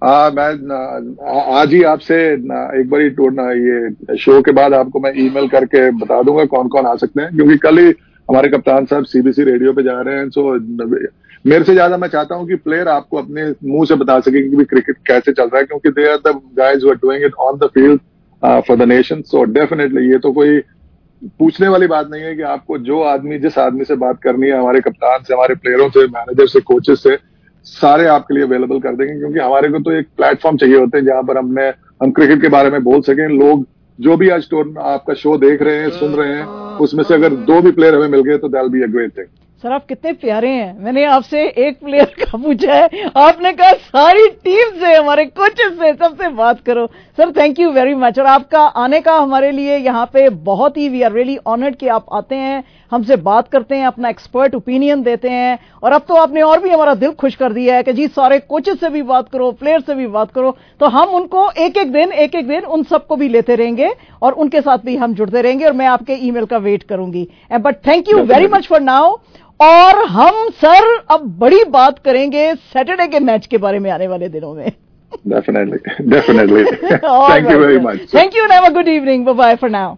I: मैं आज ही आपसे एक बार ये शो के बाद आपको मैं ईमेल करके बता दूंगा कौन कौन आ सकते हैं, क्योंकि कल ही हमारे कप्तान साहब सीबीसी रेडियो पे जा रहे हैं। सो मेरे से ज्यादा मैं चाहता हूं कि प्लेयर आपको अपने मुंह से बता सके कि क्रिकेट कैसे चल रहा है, क्योंकि they are the guys who are doing it on the field for the nation. So definitely ये तो कोई पूछने वाली बात नहीं है कि आपको जिस आदमी से बात करनी है, हमारे कप्तान से, हमारे प्लेयरों से, मैनेजर से, कोचेस से, सारे आपके लिए अवेलेबल कर देंगे, क्योंकि हमारे को तो एक प्लेटफॉर्म चाहिए होते हैं जहां पर हम क्रिकेट के बारे में बोल सकें। लोग जो भी आज आपका शो देख रहे हैं, सुन रहे हैं, उसमें से अगर 2 भी प्लेयर हमें मिल गए तो that will be a great thing.
A: Sir आप कितने प्यारे हैं। मैंने आपसे एक प्लेयर का पूछा है, आपने कहा सारी टीम से, हमारे कोचेस से, सबसे बात करो। Sir thank you very much. और आपका आने का हमारे लिए यहाँ पे बहुत ही, वी आर रियली ऑनर्ड कि आप आते हैं, हमसे बात करते हैं, अपना एक्सपर्ट ओपिनियन देते हैं। और अब तो आपने और भी हमारा दिल खुश कर दिया है कि जी सारे कोचेस से भी बात करो, प्लेयर से भी बात करो। तो हम उनको एक एक दिन उन सबको भी लेते रहेंगे और उनके साथ भी हम जुड़ते रहेंगे, और मैं आपके ईमेल का वेट करूंगी। But thank you very much for now. और हम सर अब बड़ी बात करेंगे सैटरडे के मैच के बारे में आने वाले दिनों में।
I: Definitely. Thank you very much.
A: Thank you and have a good evening. Bye-bye for now.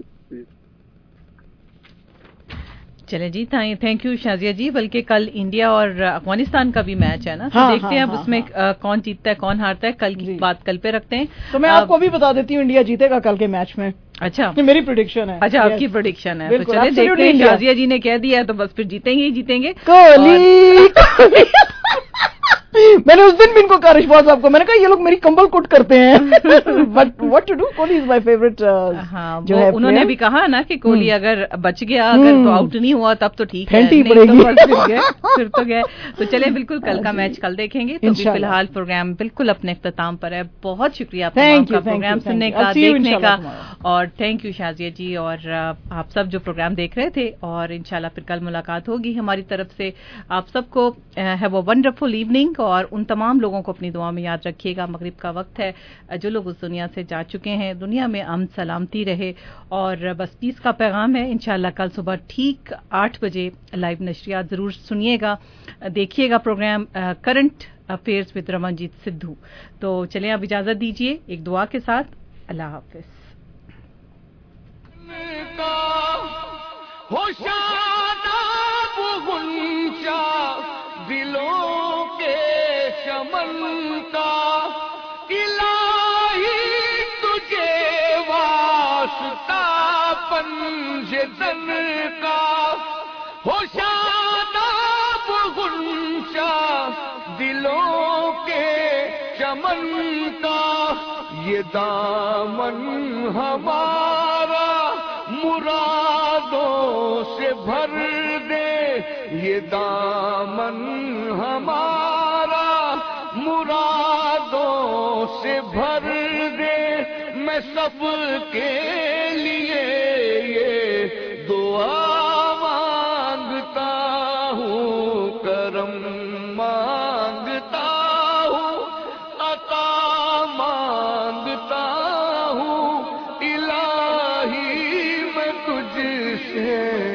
B: चले जी, थैंक यू शाजिया जी। बल्कि कल इंडिया और अफगानिस्तान का भी मैच है ना, तो देखते हैं अब उसमें कौन जीतता है कौन हारता है। कल की बात कल पे रखते हैं।
A: तो मैं आपको भी बता देती हूँ, इंडिया जीतेगा कल के मैच में।
B: अच्छा,
A: ये मेरी प्रेडिक्शन है।
B: अच्छा, आपकी प्रेडिक्शन है, तो चलिए देखते हैं। शाजिया जी ने कह दिया है तो बस फिर जीतेंगे ही जीतेंगे।
A: कोहली मैंने उस दिन भी इनको कहा, रिश्वास साहब को, मैंने कहा ये लोग मेरी कंबल कुट करते हैं। But what to do, Kohli is my favourite.
B: हाँ, जो है उन्होंने भी कहा ना कि कोहली अगर बच गया, अगर तो आउट नहीं हुआ तब तो ठीक है, नहीं तो बस फिर तो गए। तो चले बिल्कुल कल का मैच कल देखेंगे। तो फिलहाल प्रोग्राम बिल्कुल अपने इख्तिताम पर है। बहुत शुक्रिया आपका प्रोग्राम सुनने का, देखने का, और थैंक यू शाजिया जी और आप सब जो प्रोग्राम देख रहे थे। और इंशाल्लाह फिर कल मुलाकात होगी हमारी तरफ से। आप सबको हैव अ वंडरफुल इवनिंग, और उन तमाम लोगों को अपनी दुआ में याद रखिएगा। मगरिब का वक्त है, जो लोग उस दुनिया से जा चुके हैं, दुनिया में अमन सलामती रहे, और बस पीस का पैगाम है। इंशाल्लाह कल सुबह ठीक 8 बजे लाइव नशरियात जरूर सुनिएगा, देखिएगा program current affairs with Ramanjit Sidhu. तो चलें अब इजाजत दीजिए एक दुआ के साथ। अल्लाह हाफिज।
J: दिलों के चमन का इलाही तुझे वास्ता पंजतन का, हो शादाब गुंशा दिलों के चमन का, ये दामन हमारा मुरादों से भर दे, ये दामन हमारा मुरादों से भर दे। मैं सबके लिए ये दुआ मांगता हूँ, करम मांगता हूँ, अता मांगता हूँ, इलाही मैं तुझसे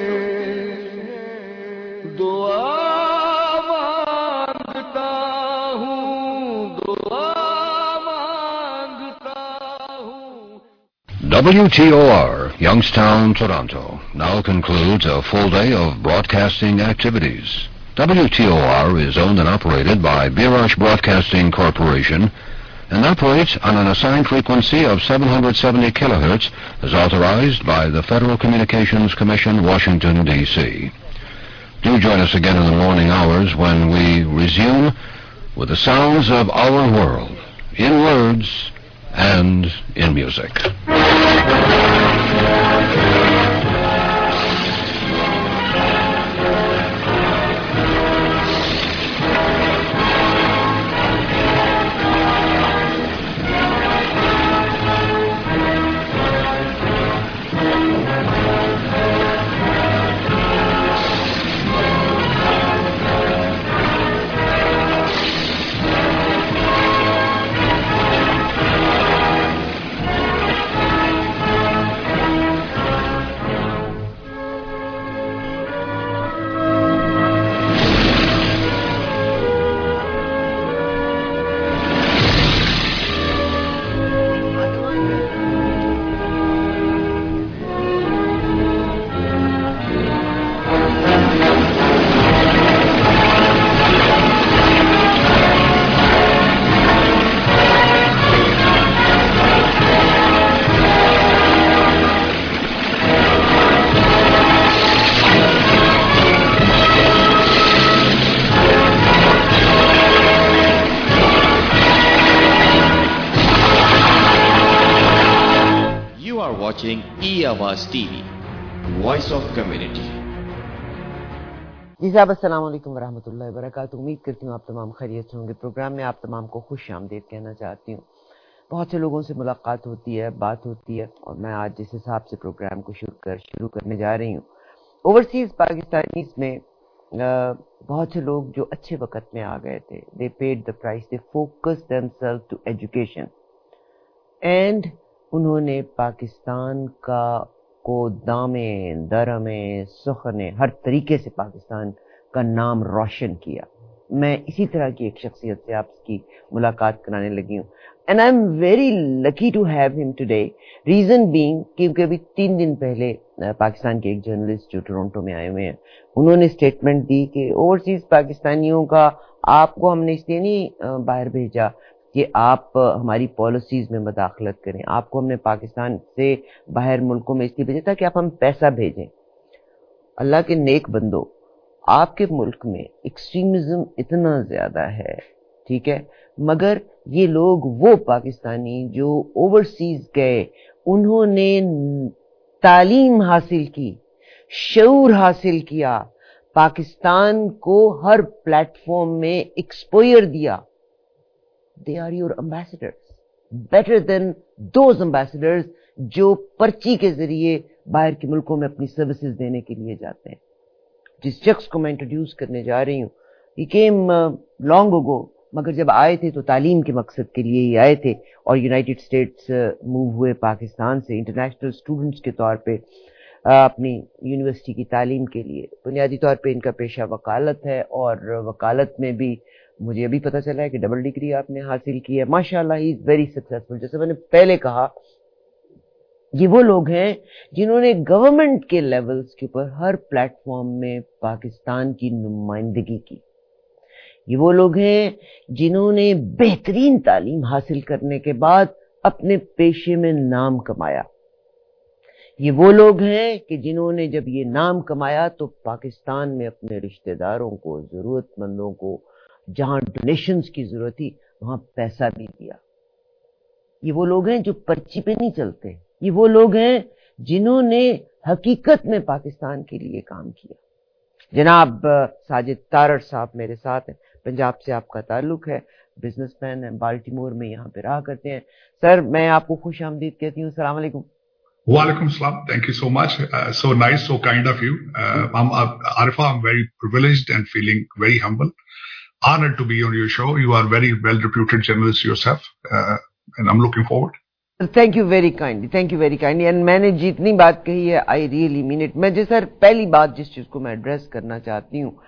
K: WTOR, Youngstown, Toronto, now concludes a full day of broadcasting activities. WTOR is owned and operated by Birash Broadcasting Corporation and operates on an assigned frequency of 770 kilohertz as authorized by the Federal Communications Commission, Washington, D.C. Do join us again in the morning hours when we resume with the sounds of our world, in words and in music.
L: watching E-Awaz TV, Voice of Community.
D: जी साहब, अस्सलाम वालेकुम वरहमतुल्लाहि वबरकातुहू। उम्मीद करती हूँ आप तमाम खैरियत से होंगे। प्रोग्राम में आप तमाम को खुश आमदीद कहना चाहती हूँ। बहुत से लोगों से मुलाकात होती है, बात होती है, और मैं आज जिस हिसाब से प्रोग्राम को शुरू करने जा रही हूँ, ओवरसीज पाकिस्तानीज में बहुत से लोग जो अच्छे वक्त में आ गए थे, they paid the price, they focus themselves to education, and उन्होंने पाकिस्तान को दामे दरमे सुखने हर तरीके से पाकिस्तान का नाम रोशन किया। मैं इसी तरह की एक शख्सियत से आपकी मुलाकात कराने लगी हूँ, and I am very lucky to have him today. Reason being, क्योंकि अभी 3 दिन पहले पाकिस्तान के एक जर्नलिस्ट जो टोरंटो में आए हुए हैं, उन्होंने स्टेटमेंट दी कि ओवरसीज पाकिस्तानियों का आपको हमने इसलिए नहीं बाहर भेजा कि आप हमारी पॉलिसीज में मुदाखलत करें, आपको हमने पाकिस्तान से बाहर मुल्कों में इसलिए भेजा था कि आप हम पैसा भेजें। अल्लाह के नेक बंदो, आपके मुल्क में एक्सट्रीमिज्म इतना ज्यादा है, ठीक है, मगर ये लोग, वो पाकिस्तानी जो ओवरसीज गए, उन्होंने तालीम हासिल की, शऊर हासिल किया, पाकिस्तान को हर प्लेटफॉर्म में एक्सपोजर दिया। They are your ambassadors, better than those ambassadors जो पर्ची के जरिए बाहर के मुल्कों में अपनी सर्विसेज देने के लिए जाते हैं। जिस शख्स को मैं इंट्रोड्यूस करने जा रही हूँ, he came long ago, मगर जब आए थे तो तालीम के मकसद के लिए ही आए थे, और यूनाइटेड स्टेट्स मूव हुए पाकिस्तान से इंटरनेशनल स्टूडेंट्स के तौर पे अपनी यूनिवर्सिटी की तालीम के लिए। बुनियादी तौर पे इनका पेशा वकालत है, और वकालत में भी मुझे अभी पता चला है कि डबल डिग्री आपने हासिल की है। माशाल्लाह, ही इज वेरी सक्सेसफुल। जैसे मैंने पहले कहा, ये वो लोग हैं जिन्होंने गवर्नमेंट के लेवल्स के ऊपर हर प्लेटफॉर्म में पाकिस्तान की नुमाइंदगी की। ये वो लोग हैं जिन्होंने बेहतरीन तालीम हासिल करने के बाद अपने पेशे में नाम कमाया। ये वो लोग हैं कि जिन्होंने जब ये नाम कमाया तो पाकिस्तान में अपने रिश्तेदारों को, जरूरतमंदों को, जहां डोनेशंस की जरूरत थी, वहां पैसा भी दिया। ये वो लोग हैं जो पर्ची पे नहीं चलते। ये वो लोग हैं जिन्होंने हकीकत में पाकिस्तान के लिए काम किया। जनाब साजिद तारड़ साहब मेरे साथ हैं, पंजाब से आपका ताल्लुक है, बिजनेसमैन है, बाल्टीमोर में यहाँ पे रहा करते हैं। सर, मैं आपको खुश आमदीद कहती हूँ। अस्सलाम वालेकुम।
M: Walaikum salam. Thank you so much. So nice, so kind of you. Arifa, I'm very privileged and feeling very humble. Honored to be on your show. You are very well-reputed journalist yourself, and I'm looking forward.
D: Thank you very kindly. Thank you very kindly. And मैंने जितनी बात कही है, I really mean it. मैं sir पहली बात जिस चीज को मैं एड्रेस करना चाहती हूँ,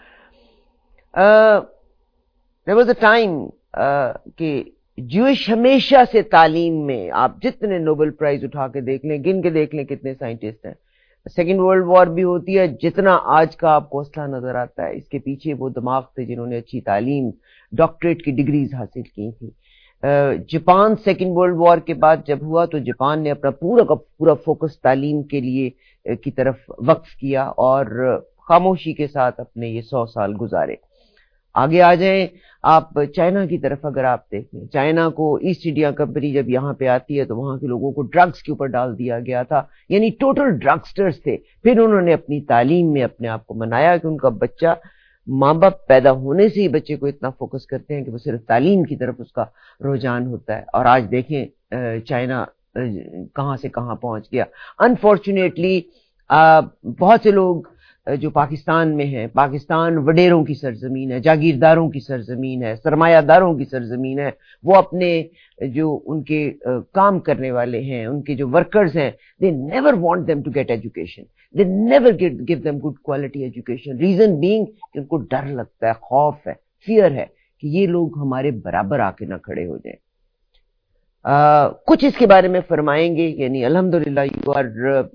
D: there was a time कि ज्यूइश हमेशा से तालीम में, आप जितने नोबेल प्राइज उठा के देख लें, गिन के देख लें कितने साइंटिस्ट हैं। सेकेंड वर्ल्ड वॉर भी होती है, जितना आज का आपको असला नजर आता है, इसके पीछे वो दिमाग थे जिन्होंने अच्छी तालीम, डॉक्टरेट की डिग्रीज हासिल की थी। जापान सेकेंड वर्ल्ड वॉर के बाद जब हुआ तो जापान ने अपना पूरा का पूरा फोकस तालीम के लिए की तरफ वक्फ किया, और खामोशी के साथ अपने ये 100 साल गुजारे। आगे आ जाएं आप चाइना की तरफ, अगर आप देखें, चाइना को ईस्ट इंडिया कंपनी जब यहाँ पे आती है तो वहां के लोगों को ड्रग्स के ऊपर डाल दिया गया था, यानी टोटल ड्रग्स्टर्स थे। फिर उन्होंने अपनी तालीम में अपने आप को मनाया कि उनका बच्चा, माँ बाप पैदा होने से ही बच्चे को इतना फोकस करते हैं कि वो सिर्फ तालीम की तरफ उसका रुझान होता है। और आज देखें चाइना कहाँ से कहाँ पहुंच गया। अनफॉर्चुनेटली बहुत से लोग जो पाकिस्तान में है, पाकिस्तान वडेरों की सरजमीन है, जागीरदारों की सरजमीन है, सरमायादारों की सरजमीन है, वो अपने जो उनके काम करने वाले हैं, उनके जो वर्कर्स हैं, they never want them to get education, they never give them good quality education. Reason being कि उनको डर लगता है, खौफ है, फियर है कि ये लोग हमारे बराबर आके ना खड़े हो जाएं। कुछ इसके बारे में फरमाएंगे, यानी अल्हम्दुलिल्लाह you are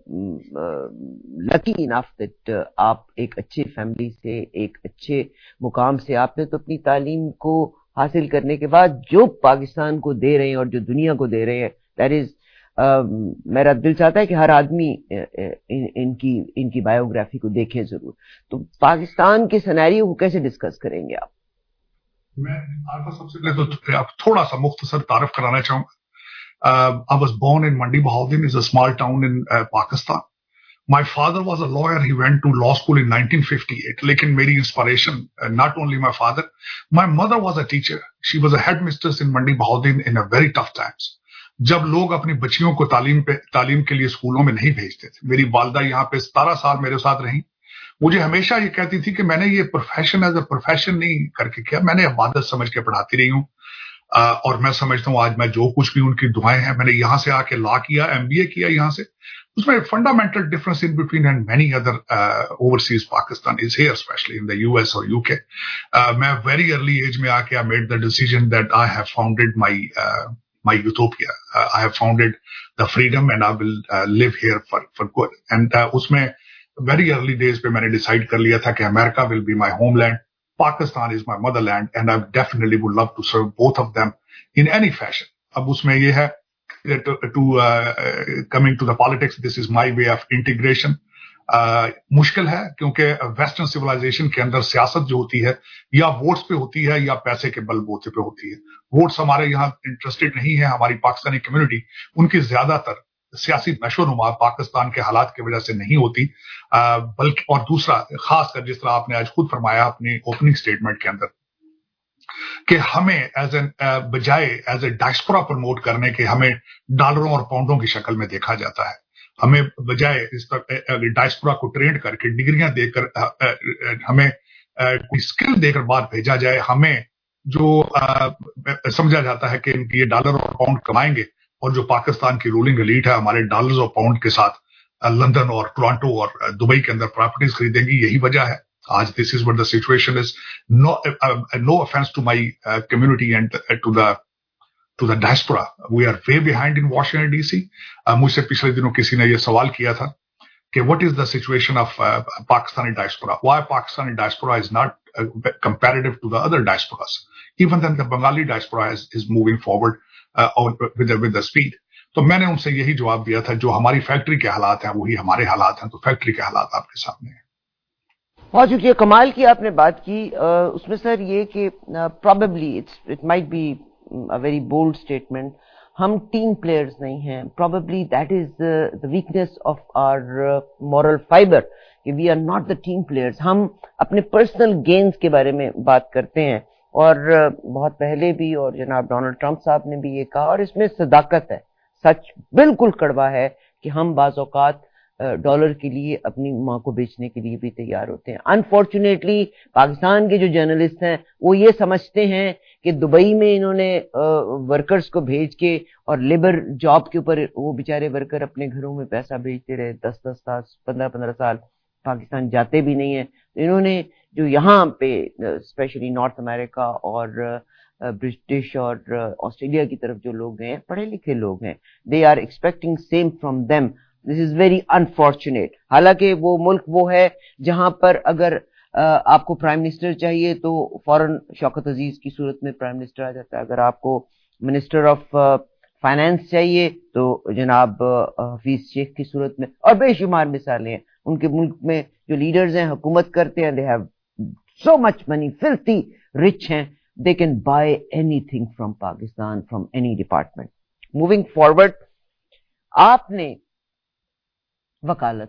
D: lucky enough that आप एक अच्छे फैमिली से, एक अच्छे मुकाम से, आपने तो अपनी तालीम को हासिल करने के बाद जो पाकिस्तान को दे रहे हैं और जो दुनिया को दे रहे हैं, दैट इज मेरा दिल चाहता है कि हर आदमी इनकी बायोग्राफी को देखे जरूर। तो पाकिस्तान के सिनेरियो को कैसे डिस्कस करेंगे आप?
M: मैं आपका सबसे पहले तो आप थोड़ा सा मुख्तसर तारफ कराना चाहूंगा। I was born in Mandi Bahauddin, is a small town in Pakistan. My father was a lawyer. He went to law school in 1958. Lekin meri inspiration, not only my father, my mother was a teacher. She was a headmistress in Mandi Bahauddin in a very tough times. जब लोग अपनी बच्चियों को तालीम के लिए स्कूलों में नहीं भेजते थे, मेरी वालदा यहाँ पे 17 साल मेरे साथ रही। मुझे हमेशा ये कहती थी कि मैंने ये प्रोफेशन एज अ प्रोफेशन नहीं करके किया, मैंने इबादत समझ के पढ़ाती रही हूँ। और मैं समझता हूँ आज मैं जो कुछ भी उनकी दुआएं हैं, मैंने यहाँ से आके लॉ किया, MBA किया यहाँ से, उसमें fundamental difference in between and many other overseas Pakistanis here, specially in the US और UK। मैं वेरी अर्ली एज में आके I made the decision that I have founded my utopia. I have founded the freedom and I will live here for good. And उसमें very early days पे मैंने decide कर लिया था कि America will be my homeland, Pakistan is my motherland, and I definitely would love to serve both of them in any fashion. अब उसमें ये है coming to the politics, this is my way of integration. मुश्किल है क्योंकि western civilization के अंदर सियासत जो होती है या वोट्स पे होती है या पैसे के बलबूते पे होती है। वोट्स हमारे यहाँ इंटरेस्टेड नहीं है, हमारी पाकिस्तानी कम्युनिटी उनकी ज्यादातर सियासी नशोनुमा पाकिस्तान के हालात की वजह से नहीं होती, बल्कि और दूसरा खासकर जिस तरह आपने आज खुद फरमाया अपनी ओपनिंग स्टेटमेंट के अंदर कि हमें एज एन बजाय एज ए डायस्पोरा प्रमोट करने के हमें डॉलरों और पाउंडों की शक्ल में देखा जाता है। हमें बजाय इस डायस्पोरा को ट्रेंड करके डिग्रियां देकर हमें कोई स्किल देकर बाहर भेजा जाए, हमें जो समझा जाता है कि ये डॉलर और पाउंड कमाएंगे और जो पाकिस्तान की रूलिंग एलीट है हमारे डॉलर्स और पाउंड के साथ लंदन और टोरंटो और दुबई के अंदर प्रॉपर्टीज खरीदेंगी, यही वजह है आज। This is what the situation is. No offence to my community and to the diaspora, we are way behind in Washington DC। मुझसे पिछले दिनों किसी ने ये सवाल किया था कि what is the situation of Pakistani diaspora, why Pakistani diaspora is not comparative to the other diasporas, even then the Bengali diaspora is moving forward with the speed. तो मैंने उनसे यही जवाब दिया था, जो हमारी फैक्ट्री के हालात हैं वही हमारे हालात हैं, तो फैक्ट्री के हालात आपके सामने हैं।
D: बहुत शुक्रिया। कमाल की आपने बात की, उसमें सर ये कि probably it might be a very bold statement, हम टीम प्लेयर्स नहीं हैं। probably that is the weakness of our moral fiber, कि we are not the team players. हम अपने पर्सनल गेन्स के बारे में बात करते हैं और बहुत पहले भी, और जनाब डोनाल्ड ट्रंप साहब ने भी ये कहा, और इसमें सदाकत है, सच बिल्कुल कड़वा है कि हम बाज़ औक़ात डॉलर के लिए अपनी माँ को बेचने के लिए भी तैयार होते हैं। अनफॉर्चुनेटली पाकिस्तान के जो जर्नलिस्ट हैं वो ये समझते हैं कि दुबई में इन्होंने वर्कर्स को भेज के और लेबर जॉब के ऊपर वो बेचारे वर्कर अपने घरों में पैसा भेजते रहे 10-10 साल 15-15 साल, पाकिस्तान जाते भी नहीं है। इन्होंने जो यहाँ पे स्पेशली नॉर्थ अमेरिका और ब्रिटिश और ऑस्ट्रेलिया की तरफ जो लोग गए हैं, पढ़े लिखे लोग हैं, they are expecting same from them. This is very unfortunate. हालांकि वो मुल्क वो है जहां पर अगर आपको प्राइम मिनिस्टर चाहिए तो फौरन शौकत अजीज की सूरत में प्राइम मिनिस्टर आ जाता है, अगर आपको मिनिस्टर ऑफ फाइनेंस चाहिए तो जनाब हफीज शेख की सूरत में, और बेशुमार मिसालें हैं। उनके मुल्क में जो लीडर्स हैं, हुकूमत करते हैं, they have so much money, filthy rich हैं, they can buy anything from Pakistan, from any department. Moving forward, आपने वकालत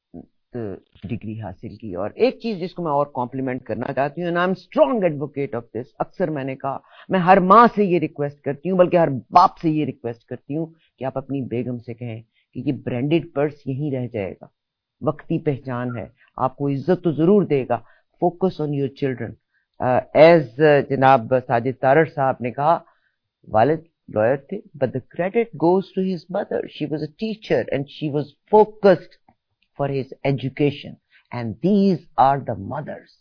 D: डिग्री हासिल की, और एक चीज जिसको मैं और कॉम्प्लीमेंट करना चाहती हूँ, I am strong advocate of this. अक्सर मैंने कहा, मैं हर माँ से ये रिक्वेस्ट करती हूँ, बल्कि हर बाप से ये रिक्वेस्ट करती हूँ कि आप अपनी बेगम से कहें कि ये ब्रांडेड पर्स यहीं रह जाएगा, वक्ती पहचान है, आपको इज्जत तो जरूर देगा, focus on your children. As जनाब साजिद तारड़ साहब ने कहा, वालिद लॉयर थे, but the credit goes to his mother, she was a teacher and she was focused for his education, and these are the mothers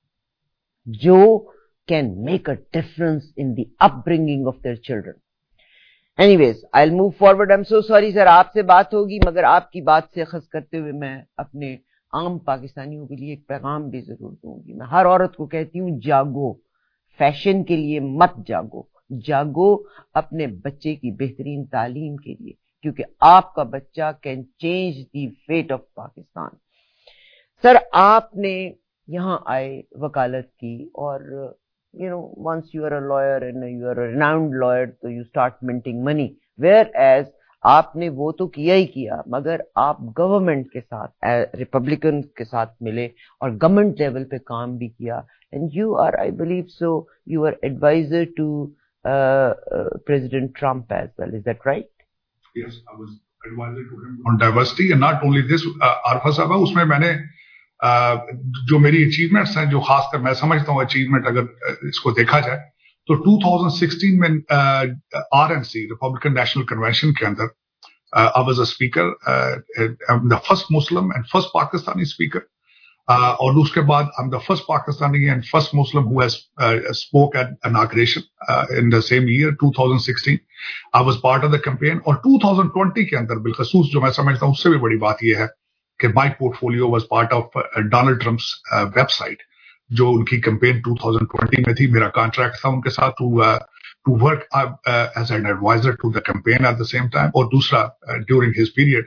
D: जो can make a difference in the upbringing of their children. Anyways, I'll move forward. I'm so sorry sir, आपसे बात होगी, मगर आपकी बात से अखज़ करते हुए मैं अपने आम पाकिस्तानियों के लिए एक पैगाम भी जरूर दूंगी। मैं हर औरत को कहती हूँ, जागो, फैशन के लिए मत जागो, जागो अपने बच्चे की बेहतरीन तालीम के लिए, क्योंकि आपका बच्चा can change the fate of Pakistan. Sir, आपने यहाँ आए, वकालत की, और you know once you are a lawyer and you are a renowned lawyer, तो you start minting money, whereas आपने वो तो किया ही किया, मगर आप गवर्नमेंट के साथ, रिपब्लिकन के साथ मिले और गवर्नमेंट लेवल पे काम भी किया, and you are, I believe so, you are advisor to president Trump as well, is that right?
M: Yes, I was advisor to him on diversity and not only this. Arfa साहब, उसमें मैंने जो मेरी achievements हैं, जो खासकर मैं समझता हूँ अचीवमेंट अगर इसको देखा जाए, तो 2016 में RNC, रिपब्लिकन नेशनल कन्वेंशन के अंदर I was a speaker, I'm the first Muslim and first Pakistani speaker, और उसके बाद I'm the first Pakistani and first Muslim who has spoke at inauguration in the same year 2016. I was part of the campaign, और 2020 के अंदर बिलखसूस जो मैं समझता हूँ उससे भी बड़ी बात यह है कि my portfolio was part of Donald Trump's website, जो उनकी कैंपेन 2020 में थी। मेरा कॉन्ट्रैक्ट था उनके साथ to work as an advisor to the campaign at the same time. और दूसरा, during his period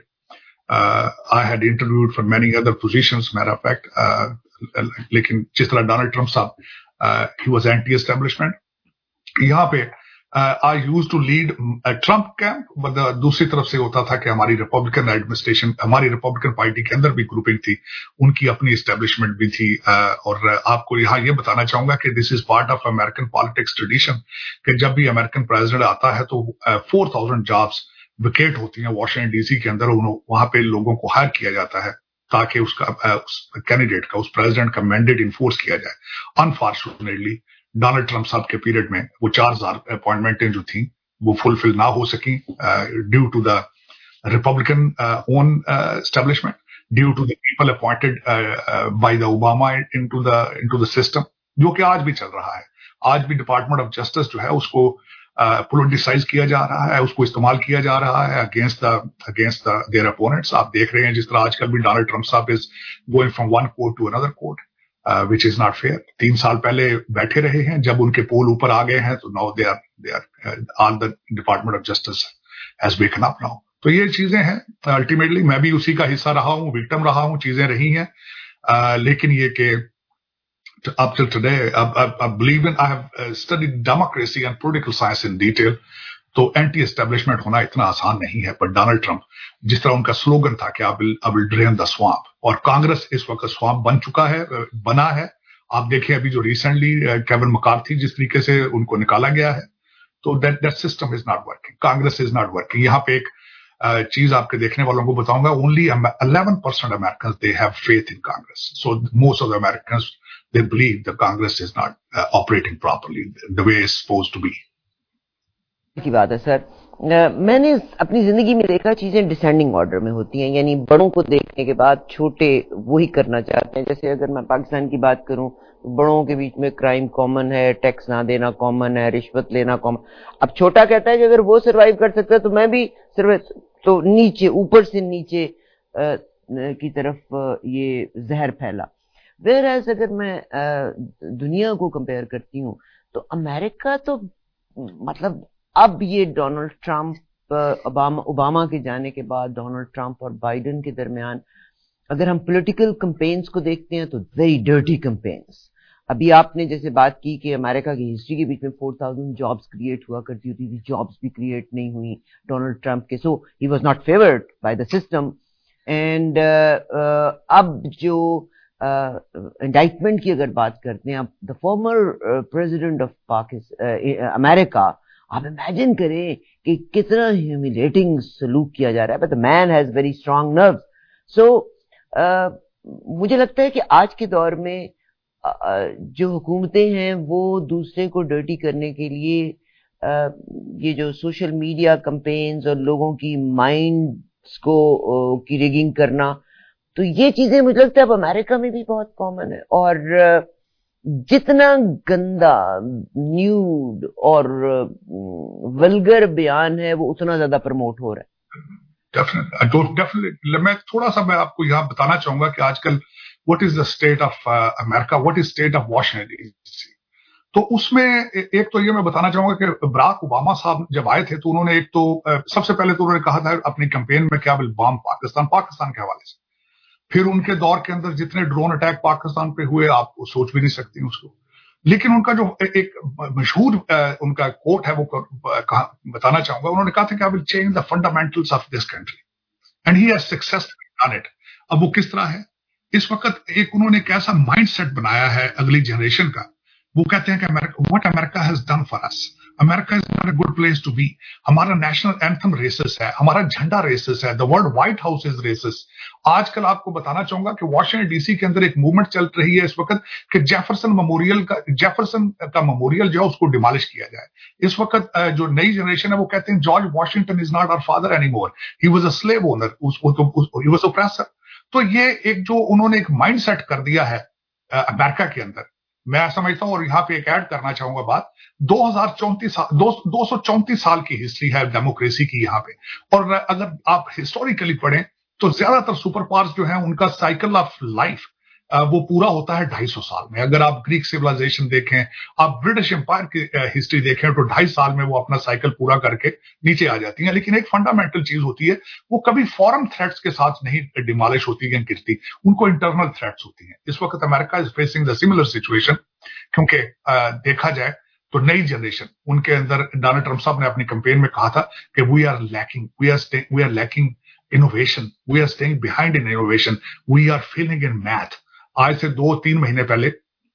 M: I had interviewed for many other positions, matter of fact. लेकिन जिस तरह डोनाल्ड ट्रम्प साहब ही वाज एंटी एस्टेब्लिशमेंट, यहाँ पे I used to lead Trump camp, but दूसरी तरफ से होता था कि हमारी रिपब्लिकन एडमिनिस्ट्रेशन, हमारी रिपब्लिकन पार्टी के अंदर भी ग्रुपिंग थी, उनकी अपनी एस्टेब्लिशमेंट भी थी। और आपको यहाँ ये बताना चाहूंगा कि this is part of American politics tradition कि जब भी अमेरिकन प्रेसिडेंट आता है तो 4000 जॉब्स विकेट होती हैं वॉशिंगटन डीसी के अंदर, वहां पे लोगों को हायर किया जाता है ताकि उसका उस कैंडिडेट का, उस प्रेसिडेंट का मैंडेट इन्फोर्स किया जाए। अनफॉर्चुनेटली डोनाल्ड ट्रम्प साहब के पीरियड में वो 4000 अपॉइंटमेंटें जो थी वो फुलफिल ना हो सकी due to the Republican own establishment, due to the people appointed by the Obama into the system, जो कि आज भी चल रहा है। आज भी डिपार्टमेंट ऑफ जस्टिस जो है उसको पोलिटिसाइज किया जा रहा है, उसको इस्तेमाल किया जा रहा है अगेंस्ट देयर अपोनेंट्स। आप देख रहे हैं जिस तरह आजकल भी डोनाल्ड ट्रम्प साहब is going from one court to another court, which is not fair। 3 साल पहले बैठे रहे हैं, जब उनके पोल ऊपर आ गए हैं तो now they are all the Department of Justice has waken up now। तो ये चीजें हैं, अल्टीमेटली मैं भी उसी का हिस्सा रहा हूँ, विक्टिम रहा हूँ, चीजें रही हैं। लेकिन ये कि up till today I believe in, I have studied democracy and political science in detail, तो एंटी एस्टेब्लिशमेंट होना इतना आसान नहीं है। पर डोनाल्ड ट्रम्प, जिस तरह उनका स्लोगन था कि I will drain the swamp, और कांग्रेस इस वक्त स्वैम्प बना है। आप देखिए अभी जो रिसेंटली केविन मैकार्थी जिस तरीके से उनको निकाला गया है, तो that system is not working, Congress is not working. यहाँ पे एक चीज आपके देखने वालों को बताऊंगा, only 11% American they have faith in Congress, so most of the American they believe the Congress is not operating properly the way is supposed to be.
D: की बात है सर, मैंने अपनी जिंदगी में देखा चीजें डिसेंडिंग ऑर्डर में होती हैं, यानी बड़ों को देखने के बाद छोटे वही करना चाहते हैं। जैसे अगर मैं पाकिस्तान की बात करूं तो बड़ों के बीच में क्राइम कॉमन है, टैक्स ना देना कॉमन है, रिश्वत लेना कॉमन। अब छोटा कहता है कि अगर वो सर्वाइव कर सकता है तो मैं भी सर्वाइव, तो नीचे, ऊपर से नीचे की तरफ ये जहर फैला। वेयरएज़ अगर मैं दुनिया को कंपेयर करती हूँ तो अमेरिका तो मतलब अब ये डोनाल्ड ट्रम्प, ओबामा के जाने के बाद डोनाल्ड ट्रम्प और बाइडेन के दरमियान अगर हम पॉलिटिकल कैंपेन्स को देखते हैं तो वेरी डर्टी कैंपेन्स। अभी आपने जैसे बात की कि अमेरिका की हिस्ट्री के बीच में 4000 जॉब्स क्रिएट हुआ करती होती थी, जॉब्स भी क्रिएट नहीं हुई डोनाल्ड ट्रम्प के, so he was not favoured by the system. And अब जो इंडाइटमेंट की अगर बात करते हैं, अब the former president of Pakistan America, आप इमेजिन करें कि कितना ह्यूमिलेटिंग सलूक किया जा रहा है, but the man has very strong nerves. So मुझे लगता है कि आज के दौर में जो हुकूमतें हैं वो दूसरे को डर्टी करने के लिए ये जो सोशल मीडिया कैंपेन्स और लोगों की माइंड्स को की रिगिंग करना, तो ये चीजें मुझे लगता है अब अमेरिका में भी बहुत कॉमन है। और जितना गंदा, न्यूड और वल्गर बयान है वो उतना ज्यादा प्रमोट हो रहा है।
M: डेफिनेटली मैं आपको यहाँ बताना चाहूंगा कि आजकल what is the state of America, what is state of Washington DC. तो उसमें एक तो ये मैं बताना चाहूंगा कि बराक ओबामा साहब जब आए थे तो उन्होंने एक तो सबसे पहले तो उन्होंने कहा था अपनी कैंपेन में क्या विल बॉम्ब पाकिस्तान के हवाले से। फिर उनके दौर के अंदर जितने ड्रोन अटैक पाकिस्तान पे हुए आप सोच भी नहीं सकती उसको। लेकिन उनका जो एक मशहूर उनका कोट है वो बताना चाहूंगा। उन्होंने कहा था कि I will change the fundamentals of this country and he has successfully done it. अब वो किस तरह है? इस वक्त एक उन्होंने एक ऐसा माइंडसेट बनाया है अगली जनरेशन का। वो कहते हैं कि what America has done for us, America is not a good place to be. हमारा नेशनल एंथम रेसिस है, हमारा झंडा रेसिस है, the word White House is racist. आजकल आपको बताना चाहूंगा कि वॉशिंगटन डीसी के अंदर एक मूवमेंट चल रही है इस वक्त कि जेफरसन का मेमोरियल जो है उसको डिमोलिश किया जाए। इस वक्त जो नई जनरेशन है वो कहते हैं George Washington is not our father anymore, he was a slave owner, he was oppressor. तो ये एक जो उन्होंने एक माइंडसेट कर दिया है अमेरिका के अंदर, मैं समझता हूं। और यहां पे एक ऐड करना चाहूंगा बात, 234 साल की हिस्ट्री है डेमोक्रेसी की यहां पे। और अगर आप हिस्टोरिकली पढ़ें तो ज्यादातर सुपर पावर्स जो हैं उनका साइकिल ऑफ लाइफ वो पूरा होता है 250 साल में। अगर आप ग्रीक सिविलाइजेशन देखें, आप ब्रिटिश एम्पायर की हिस्ट्री देखें तो 2.5 साल में वो अपना साइकिल पूरा करके नीचे आ जाती हैं। लेकिन एक फंडामेंटल चीज होती है, वो कभी फॉरेन थ्रेट्स के साथ नहीं डिमोलिश होती है, गिरती, उनको इंटरनल थ्रेट्स होती हैं। इस वक्त America is facing the similar situation, क्योंकि देखा जाए तो नई जनरेशन उनके अंदर, डोनाल्ड ट्रंप साहब ने अपनी कैंपेन में कहा था कि we are lacking innovation, we are staying behind in innovation, we are failing in math। आज से 2-3 महीने पहले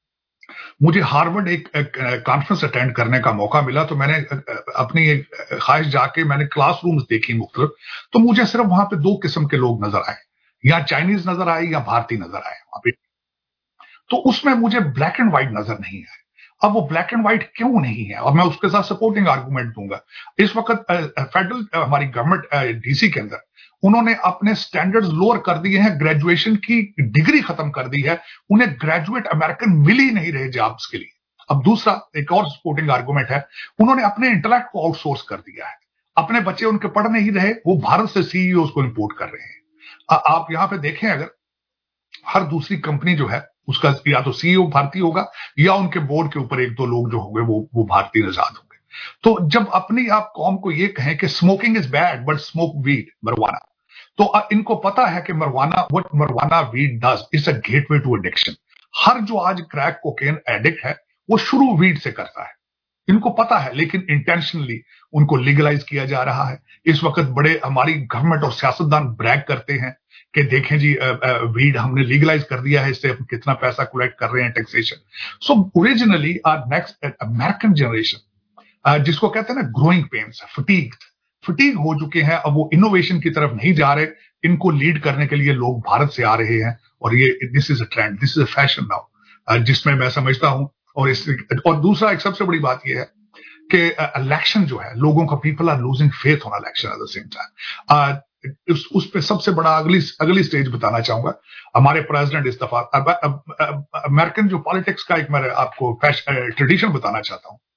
M: मुझे हार्वर्ड एक कॉन्फ्रेंस अटेंड करने का मौका मिला, तो मैंने अपनी एक ख्वाहिश जाके मैंने क्लासरूम्स देखी मुख्तलिफ, तो मुझे सिर्फ वहां पे 2 किस्म के लोग नजर आए, या चाइनीज नजर आए या भारतीय नजर आए वहां पे। तो उसमें मुझे ब्लैक एंड व्हाइट नजर नहीं आए। अब वो ब्लैक एंड व्हाइट क्यों नहीं है, और मैं उसके साथ सपोर्टिंग आर्गूमेंट दूंगा। इस वक्त फेडरल हमारी गवर्नमेंट डीसी के अंदर उन्होंने अपने स्टैंडर्ड्स लोअर कर दिए हैं, ग्रेजुएशन की डिग्री खत्म कर दी है, उन्हें ग्रेजुएट अमेरिकन मिल ही नहीं रहे जॉब्स के लिए। अब दूसरा एक और सपोर्टिंग आर्गूमेंट है, उन्होंने अपने इंटेलेक्ट को आउटसोर्स कर दिया है, अपने बच्चे उनके पढ़ नहीं रहे, वो भारत से सीईओ को इंपोर्ट कर रहे हैं। आप यहां पे देखें, अगर हर दूसरी कंपनी जो है उसका या तो सीईओ भारतीय होगा या उनके बोर्ड के ऊपर 1-2 लोग जो होंगे वो भारतीय नजाद होंगे। तो जब अपनी आप कौम को ये कहें कि smoking is bad but smoke weed, marijuana, तो इनको पता है कि marijuana weed does is a gateway to addiction. हर जो आज क्रैक कोकेन एडिक्ट है वो शुरू वीड से करता है, इनको पता है, लेकिन इंटेंशनली उनको लीगलाइज किया जा रहा है। इस वक्त बड़े हमारी गवर्नमेंट और सियासतदान ब्रैग करते हैं कि देखें जी वीड हमने लीगलाइज कर दिया है, इससे हम कितना पैसा कलेक्ट कर रहे हैं, taxation. So originally our next American generation जिसको कहते हैं ना ग्रोइंग पेन्स, फटीग हो चुके हैं, अब वो इनोवेशन की तरफ नहीं जा रहे। इनको लीड करने के लिए लोग भारत से आ रहे हैं, और ये this is a trend, this is a fashion now, जिसमें मैं समझता हूं। और दूसरा एक सबसे बड़ी बात यह है कि इलेक्शन जो है, लोगों का people are losing faith on election at the same time. उस पे सबसे बड़ा अगली स्टेज बताना चाहूंगा, हमारे प्रेसिडेंट इस्तीफा। अमेरिकन जो पॉलिटिक्स का एक मैं आपको ट्रेडिशन बताना चाहता हूं।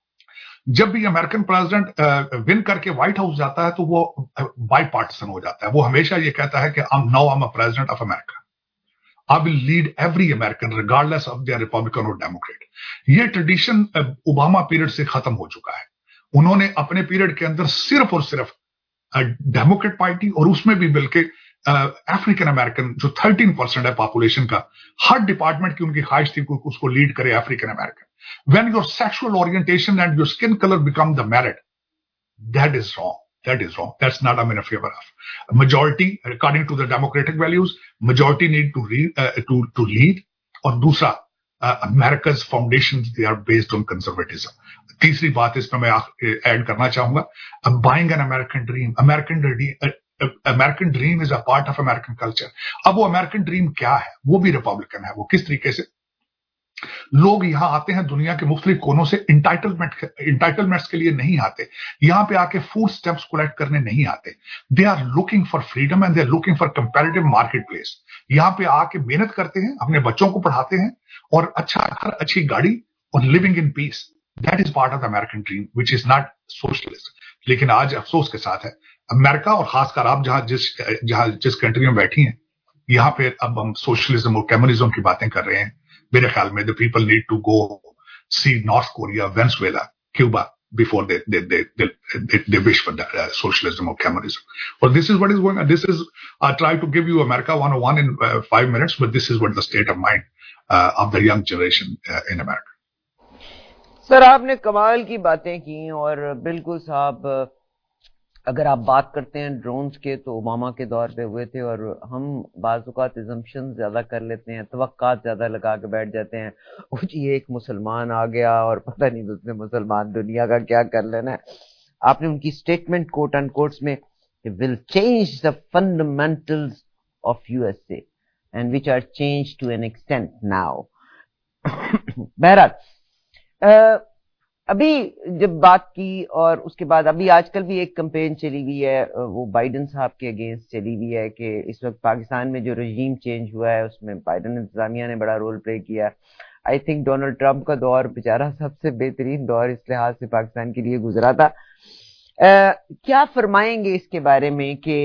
M: जब भी अमेरिकन प्रेसिडेंट विन करके व्हाइट हाउस जाता है तो वो बाई पार्टिसन हो जाता है। वो हमेशा ये कहता है कि now I am a president of America, I will lead every American regardless of their Republican और डेमोक्रेट। ये ट्रेडिशन ओबामा पीरियड से खत्म हो चुका है। उन्होंने अपने पीरियड के अंदर सिर्फ और सिर्फ डेमोक्रेट पार्टी, और उसमें भी बल्कि अफ्रीकन अमेरिकन जो 13% है पॉपुलेशन का, हर डिपार्टमेंट की उनकी ख्वाहिश थी कि उसको लीड करे African American. When your sexual orientation and your skin color become the merit, that is wrong. That's not I'm in favor of. Majority, according to the democratic values, majority need to lead. और दूसरा, America's foundations, they are based on conservatism. तीसरी बात इसमें मैं add करना चाहूंगा, buying an American dream. American dream is a part of American culture. अब वो American dream क्या है? वो भी रिपब्लिकन है। वो किस तरीके से लोग यहां आते हैं दुनिया के मुख्तलिफ कोनों से, इंटाइटलमेंट्स के लिए नहीं आते, यहां पे आके फूड स्टैम्प्स कलेक्ट करने नहीं आते। They are looking for freedom and they are looking for comparative market place. यहां पे आके मेहनत करते हैं, अपने बच्चों को पढ़ाते हैं, और अच्छा घर, अच्छी गाड़ी, और living in peace. That is part of the American dream which is not socialist. लेकिन आज अफसोस के साथ है, अमेरिका और खासकर आप जिस कंट्री में बैठी हैं, यहां पे अब हम सोशलिज्म और कम्युनिज्म की बातें कर रहे हैं। मेरे ख्याल में the people need to go see North Korea, Venezuela, Cuba before they wish for that, socialism or communism. But this is what is going on. This is I try to give you America 101 in 5 minutes, but this is what the state of mind of the young generation in America.
D: Sir आपने कमाल की बातें की और बिल्कुल साहब, अगर आप बात करते हैं ड्रोन्स के तो ओबामा के दौर पे हुए थे और हम बाज़-औक़ात असम्पशन ज्यादा कर लेते हैं, तवक्कात ज्यादा लगा के बैठ जाते हैं। वो जी एक मुसलमान आ गया और पता नहीं उसने मुसलमान दुनिया का क्या कर लेना है। आपने उनकी स्टेटमेंट कोट अनकोट्स में will change the fundamentals of USA and which are change to an extent now. बहरहाल अभी जब बात की और उसके बाद अभी आजकल भी एक कैंपेन चली हुई है, वो बाइडेन साहब के अगेंस्ट चली हुई है कि इस वक्त पाकिस्तान में जो रजीम चेंज हुआ है उसमें बाइडेन इंतजामिया ने बड़ा रोल प्ले किया। आई थिंक डोनाल्ड ट्रंप का दौर बेचारा सबसे बेहतरीन दौर इस लिहाज से पाकिस्तान के लिए गुजरा था। क्या फरमाएंगे इसके बारे में कि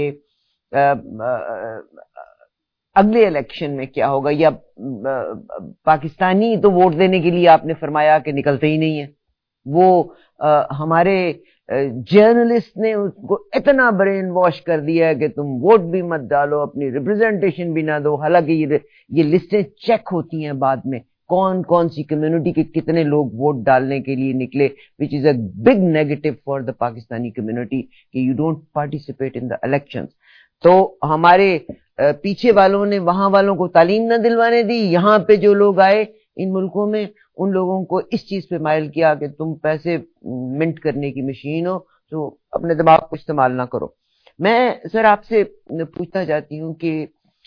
D: अगले इलेक्शन में क्या होगा, या पाकिस्तानी तो वोट देने के लिए आपने फरमाया कि निकलते ही नहीं है, वो हमारे जर्नलिस्ट ने उसको इतना ब्रेन वॉश कर दिया है कि तुम वोट भी मत डालो, अपनी रिप्रेजेंटेशन भी ना दो। हालांकि ये लिस्टें चेक होती हैं बाद में कौन कौन सी कम्युनिटी के कितने लोग वोट डालने के लिए निकले, which is a big negative for the Pakistani community कि you don't participate in the elections. तो हमारे पीछे वालों ने वहां वालों को तालीम न दिलवाने दी, यहाँ पे जो लोग आए इन मुल्कों में उन लोगों को इस चीज पे माइल किया कि तुम पैसे मिंट करने की मशीन हो, तो अपने दिमाग को इस्तेमाल ना करो। मैं सर आपसे पूछना चाहती हूँ कि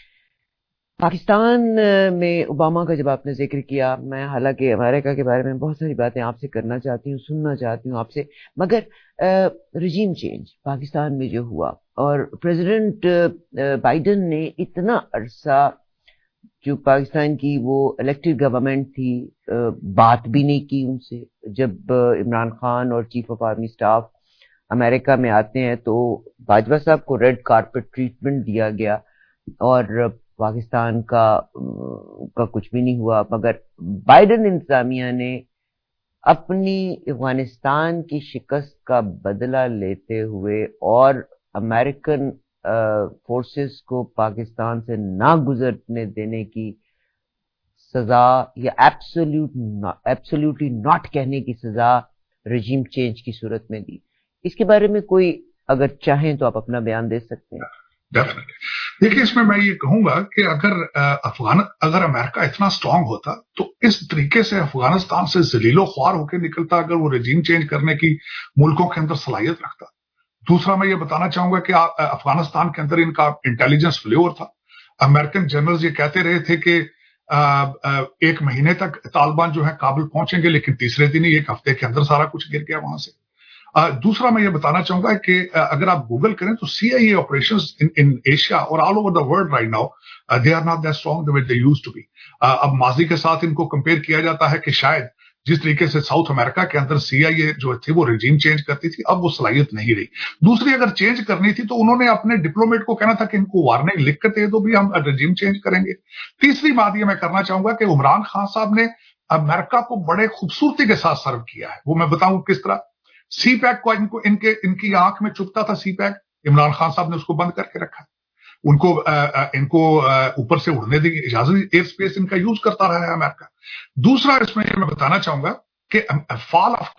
D: पाकिस्तान में ओबामा का जब आपने जिक्र किया, मैं हालांकि अमेरिका के बारे में बहुत सारी बातें आपसे करना चाहती हूँ, सुनना चाहती हूँ आपसे, मगर रजीम चेंज पाकिस्तान में जो हुआ और प्रेसिडेंट बाइडेन ने इतना अरसा जो पाकिस्तान की वो इलेक्टेड गवर्नमेंट थी बात भी नहीं की उनसे। जब इमरान खान और chief of army staff America में आते हैं तो बाजवा साहब को रेड कारपेट ट्रीटमेंट दिया गया और पाकिस्तान का कुछ भी नहीं हुआ। मगर बाइडेन इंतजामिया ने अपनी अफगानिस्तान की शिकस्त का बदला लेते हुए और अमेरिकन फोर्सेस को पाकिस्तान से ना गुजरने देने की सजा या एब्सोल्युटली नॉट कहने की सजा रजीम चेंज की सूरत में दी। इसके बारे में कोई अगर चाहें तो आप अपना बयान दे सकते हैं।
M: डेफिनेटली। देखिए, इसमें मैं ये कहूंगा कि अगर अमेरिका इतना स्ट्रांग होता तो इस तरीके से अफगानिस्तान से जलीलो ख्वार होकर निकलता अगर वो रजीम चेंज करने की मुल्कों के अंदर सलाहियत रखता। दूसरा मैं ये बताना चाहूंगा कि अफगानिस्तान के अंदर इनका इंटेलिजेंस फेल्योर था। अमेरिकन जनरल्स ये कहते रहे थे कि एक महीने तक तालिबान जो है काबुल पहुंचेंगे, लेकिन तीसरे दिन ही एक हफ्ते के अंदर सारा कुछ गिर गया वहां से। दूसरा मैं ये बताना चाहूंगा कि अगर आप गूगल करें तो CIA ऑपरेशंस इन एशिया और all over the world right now they are not that strong the way they used to be. अब माजी के साथ इनको कंपेयर किया जाता है कि शायद जिस तरीके से साउथ अमेरिका के अंदर CIA जो थी वो रिजीम चेंज करती थी, अब वो सलाहियत नहीं रही। दूसरी अगर चेंज करनी थी तो उन्होंने अपने डिप्लोमेट को कहना था कि इनको वार्निंग लिख कर दे दो भी, हम रिजीम चेंज करेंगे। तीसरी बात ये मैं करना चाहूंगा कि इमरान खान साहब ने अमेरिका को बड़े खूबसूरती के साथ सर्व किया है। वो मैं बताऊं किस तरह। CPAC को इनकी आंख में चुभता था CPAC, इमरान खान साहब ने उसको बंद करके रखा। इनको ऊपर से उड़ने की इजाजत, एयर स्पेस इनका यूज करता रहा है अमेरिका। दूसरा इसमें मैं बताना चाहूंगा कि फॉल ऑफ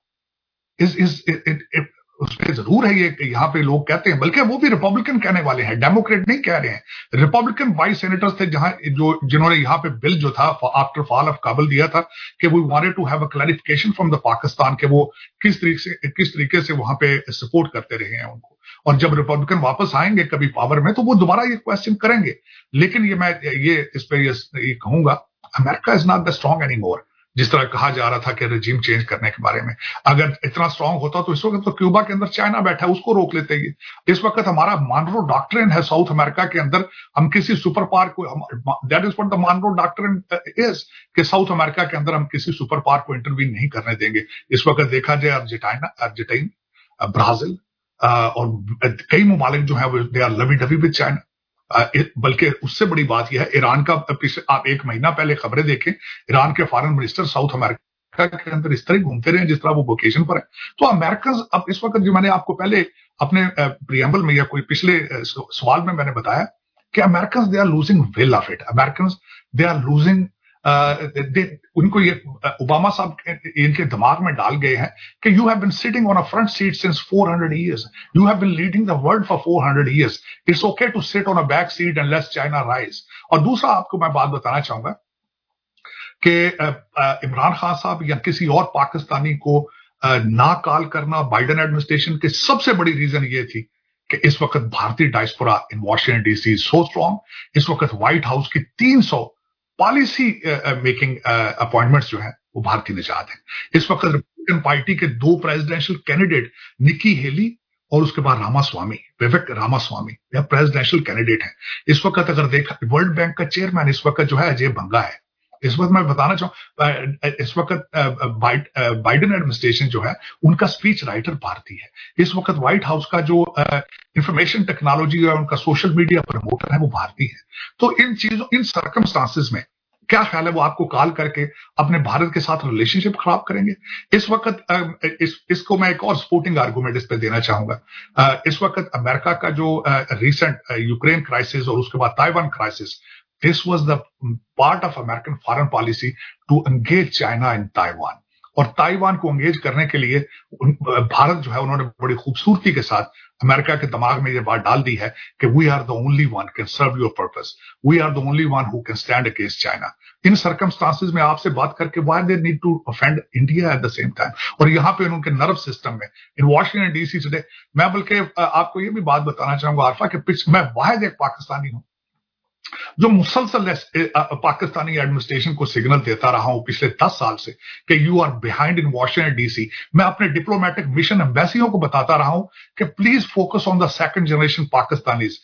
M: काबुल उसमें जरूर है ये यहाँ पे लोग कहते हैं, बल्कि वो भी रिपब्लिकन कहने वाले हैं, डेमोक्रेट नहीं कह रहे हैं। रिपब्लिकन वाइस सेनेटर्स थे जिन्होंने यहाँ पे बिल जो था आफ्टर फॉल ऑफ काबुल दिया था कि we wanted to have a clarification from the Pakistan के वो किस तरीके से वहां पे सपोर्ट करते रहे हैं उनको। और जब रिपब्लिकन वापस आएंगे कभी पावर में तो वो दोबारा ये क्वेश्चन करेंगे। लेकिन ये इस पे ये कहूंगा, America is not the strong any more. जिस तरह कहा जा रहा था कि रजीम चेंज करने के बारे में, अगर इतना स्ट्रांग होता तो इस वक्त तो क्यूबा के अंदर चाइना बैठा है, उसको रोक लेते हैं। इस वक्त हमारा मानरो डॉक्ट्रिन है साउथ अमेरिका के अंदर, हम किसी सुपर पावर को, that is what the Monroe doctrine is, कि साउथ अमेरिका के अंदर हम किसी सुपर पावर को इंटरवीन नहीं करने देंगे। इस वक्त देखा जाए अर्जेंटीना, ब्राजील और कई ममालिक जो है they are lovey dovey with China. बल्कि उससे बड़ी बात यह है, ईरान का आप एक महीना पहले खबरें देखें, ईरान के फॉरेन मिनिस्टर साउथ अमेरिका के अंदर इस तरह घूमते रहे जिस तरह वो वेकेशन पर है। तो अमेरिकन अब इस वक्त, जो मैंने आपको पहले अपने प्रीएम्बल में या कोई पिछले सवाल में मैंने बताया कि American they are losing will of it, American they are losing उनको ये ओबामा साहब इनके दिमाग में डाल गए हैं कि you have been sitting on a front seat since 400 years, you have been leading the world for 400 years, it's okay to sit on a back seat and let's China rise. और दूसरा आपको मैं बात बताना चाहूंगा कि इमरान खान साहब या किसी और पाकिस्तानी को ना कॉल करना बाइडेन एडमिनिस्ट्रेशन के सबसे बड़ी रीजन ये थी कि इस वक्त भारतीय diaspora in Washington DC so strong, इस वक्त व्हाइट हाउस की 300 पॉलिसी मेकिंग अपॉइंटमेंट्स जो है वो भारतीय निजात है। इस वक्त रिपब्लिकन पार्टी के 2 प्रेसिडेंशियल कैंडिडेट निकी हेली और उसके बाद रामास्वामी, विवेक रामास्वामी, यह प्रेसिडेंशियल कैंडिडेट है। इस वक्त अगर देखा वर्ल्ड बैंक का चेयरमैन इस वक्त जो है अजय बंगा है। इस वक्त मैं बताना चाहूँ इस वक्त बाइडेन एडमिनिस्ट्रेशन जो है उनका स्पीच राइटर भारतीय है। इस वक्त व्हाइट हाउस का जो इंफॉर्मेशन टेक्नोलॉजी और उनका सोशल मीडिया प्रमोटर है वो भारतीय है। तो इन चीजों, इन सर्कमस्टांसेस में क्या ख्याल है वो आपको कॉल करके अपने भारत के साथ रिलेशनशिप खराब करेंगे? इस वक्त इसको मैं एक और सपोर्टिंग आर्गुमेंट इस पे देना चाहूंगा। इस वक्त अमेरिका का जो रिसेंट यूक्रेन क्राइसिस और उसके बाद Taiwan crisis, this was the part of American foreign policy to engage China in Taiwan, और ताइवान को एंगेज करने के लिए भारत जो है उन्होंने बड़ी खूबसूरती के साथ अमेरिका के दिमाग में ये बात डाल दी है कि we are the only one can serve your purpose, we are the only one who can stand against China. In circumstances में आपसे बात करके why they need to offend India at the same time, और यहाँ पे उनके nerve system में इन Washington DC today, मैं बल्कि आपको ये भी बात बताना चाहूंगा आरफा के मैं वाहिद एक पाकिस्तानी हूं जो मुसलसल पाकिस्तानी एडमिनिस्ट्रेशन को सिग्नल देता रहा हूं पिछले 10 साल से कि you are behind in Washington DC. मैं अपने डिप्लोमेटिक मिशन एम्बेसियों को बताता रहा हूं कि please focus on the second generation Pakistanis,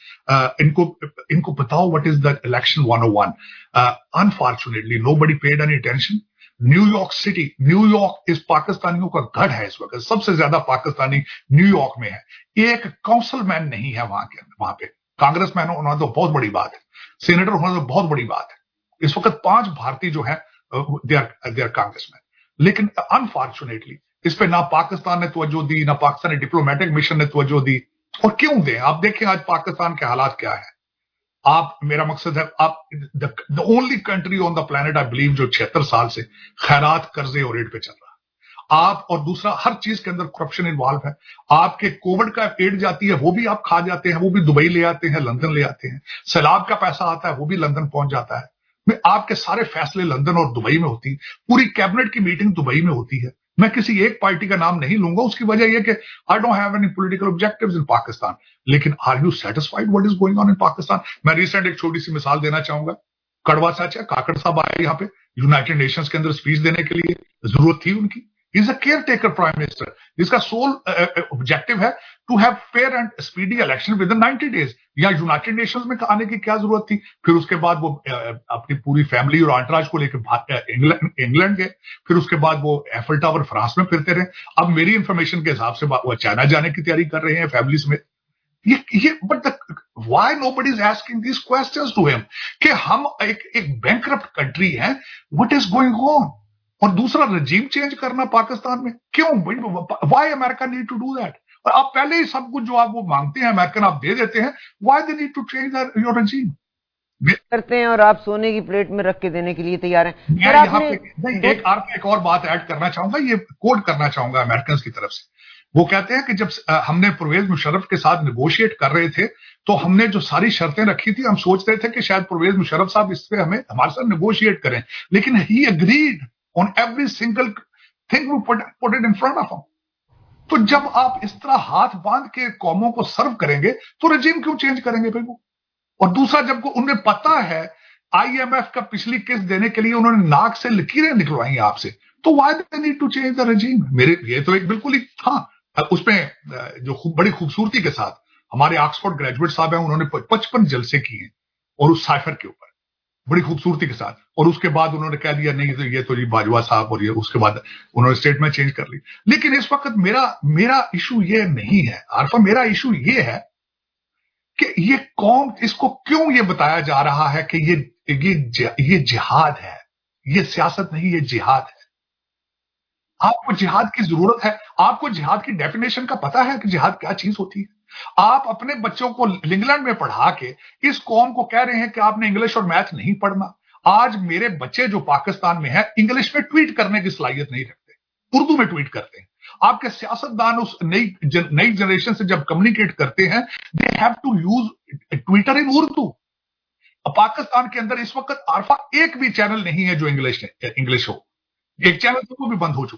M: इनको बताओ what is the election 101। Unfortunately nobody paid any attention. New York city, New York इस पाकिस्तानियों का गढ़ है। इस वक्त सबसे ज्यादा पाकिस्तानी न्यूयॉर्क में है। एक काउंसिलमैन नहीं है वहां पे। कांग्रेसमैन होना तो बहुत बड़ी बात है, सेनेटर होना तो बहुत बड़ी बात है। इस वक्त 5 भारतीय जो हैं दे आर कांग्रेसमैन, लेकिन अनफॉर्चुनेटली इस पे ना पाकिस्तान ने तवज्जो दी, ना पाकिस्तानी डिप्लोमेटिक मिशन ने तवज्जो दी। और क्यों दें? आप देखें आज पाकिस्तान के हालात क्या है। आप, मेरा मकसद है, आप the only country on the planet I believe जो 76 साल से खैरात, कर्जे और एड पे चल रहा है। आप, और दूसरा हर चीज के अंदर करप्शन इन्वॉल्व है। आपके कोविड का एड जाती है वो भी आप खा जाते हैं, वो भी दुबई ले आते हैं, लंदन ले आते हैं। सैलाब का पैसा आता है वो भी लंदन पहुंच जाता है। आपके सारे फैसले लंदन और दुबई में होती है। पूरी कैबिनेट की मीटिंग दुबई में होती है। मैं किसी एक पार्टी का नाम नहीं लूंगा, उसकी वजह यह कि I don't have any political objectives in Pakistan. लेकिन are you satisfied what is going on in Pakistan? मैं रिसेंट एक छोटी सी मिसाल देना चाहूंगा। कड़वा चाचा काकड़ साहब आए यहाँ पे यूनाइटेड नेशंस के अंदर स्पीच देने के लिए, जरूरत थी उनकी। He is a caretaker prime minister. जिसका सोल ऑब्जेक्टिव है to have fair and speedy election within 90 days। या यूनाइटेड नेशंस में आने की क्या जरूरत थी? फिर उसके बाद वो अपनी पूरी फैमिली और एंटराज को लेकर इंग्लैंड गए। फिर उसके बाद वो एफल टावर फ्रांस में फिरते रहे। अब मेरी इंफॉर्मेशन के हिसाब से वो चाइना जाने की तैयारी कर रहे हैं फैमिलीज में। ये but why nobody is asking this questions to him कि हम एक बैंकरप्ट कंट्री है, व्हाट इज गोइंग ऑन? और दूसरा रजीम चेंज करना पाकिस्तान में क्यों? Why America need to do that? और आप पहले ही सब कुछ जो आप वो मांगते हैं अमेरिकन आप दे देते हैं। Why they need to change your regime?
N: करते हैं और आप सोने की प्लेट में रख के देने के लिए तैयार हैं।
M: मैं यहाँ पे एक और बात ऐड करना चाहूंगा, ये कोट करना चाहूंगा अमेरिकन की तरफ से। वो कहते हैं कि जब हमने परवेज मुशर्रफ के साथ नेगोशिएट कर रहे थे तो हमने जो सारी शर्तें रखी थी, हम सोच रहे थे कि शायद परवेज मुशर्रफ साहब इस पे हमारे साथ नेगोशिएट करें, लेकिन he agreed on every single thing we put it in front of them। तो जब आप इस तरह हाथ बांध के कौमों को सर्व करेंगे तो रजीम क्यों चेंज करेंगे भाई वो? और दूसरा, जब उन्हें पता है IMF का पिछली किस्त देने के लिए उन्होंने नाक से लकीरें निकलवाई आपसे, तो why they need to change the regime? मेरे ये तो एक बिल्कुल ही था। उसमें जो बड़ी खूबसूरती के साथ हमारे ऑक्सफोर्ड ग्रेजुएट साहब हैं, उन्होंने 55 जलसे किए हैं और उस साइफर के ऊपर बड़ी खूबसूरती के साथ। और उसके बाद उन्होंने कह दिया नहीं तो ये तो जी बाजवा साहब, और ये उसके बाद उन्होंने स्टेटमेंट चेंज कर ली। लेकिन इस वक्त मेरा इशू ये नहीं है आरफा, मेरा इशू ये है कि ये कौन, इसको क्यों ये बताया जा रहा है कि ये जिहाद है। ये सियासत नहीं, ये जिहाद है। आपको जिहाद की जरूरत है? आपको जिहाद की डेफिनेशन का पता है कि जिहाद क्या चीज होती है? आप अपने बच्चों को इंग्लैंड में पढ़ा के इस कौम को कह रहे हैं कि आपने इंग्लिश और मैथ नहीं पढ़ना। आज मेरे बच्चे जो पाकिस्तान में है इंग्लिश में ट्वीट करने की सलाहियत नहीं रखते, उर्दू में ट्वीट करते हैं। आपके सियासतदान उस नई जनरेशन से जब कम्युनिकेट करते हैं, they have to use Twitter in Urdu. Pakistan के अंदर इस वक्त आरफा एक भी चैनल नहीं है जो इंग्लिश हो। एक चैनल तो वो भी बंद हो चुका।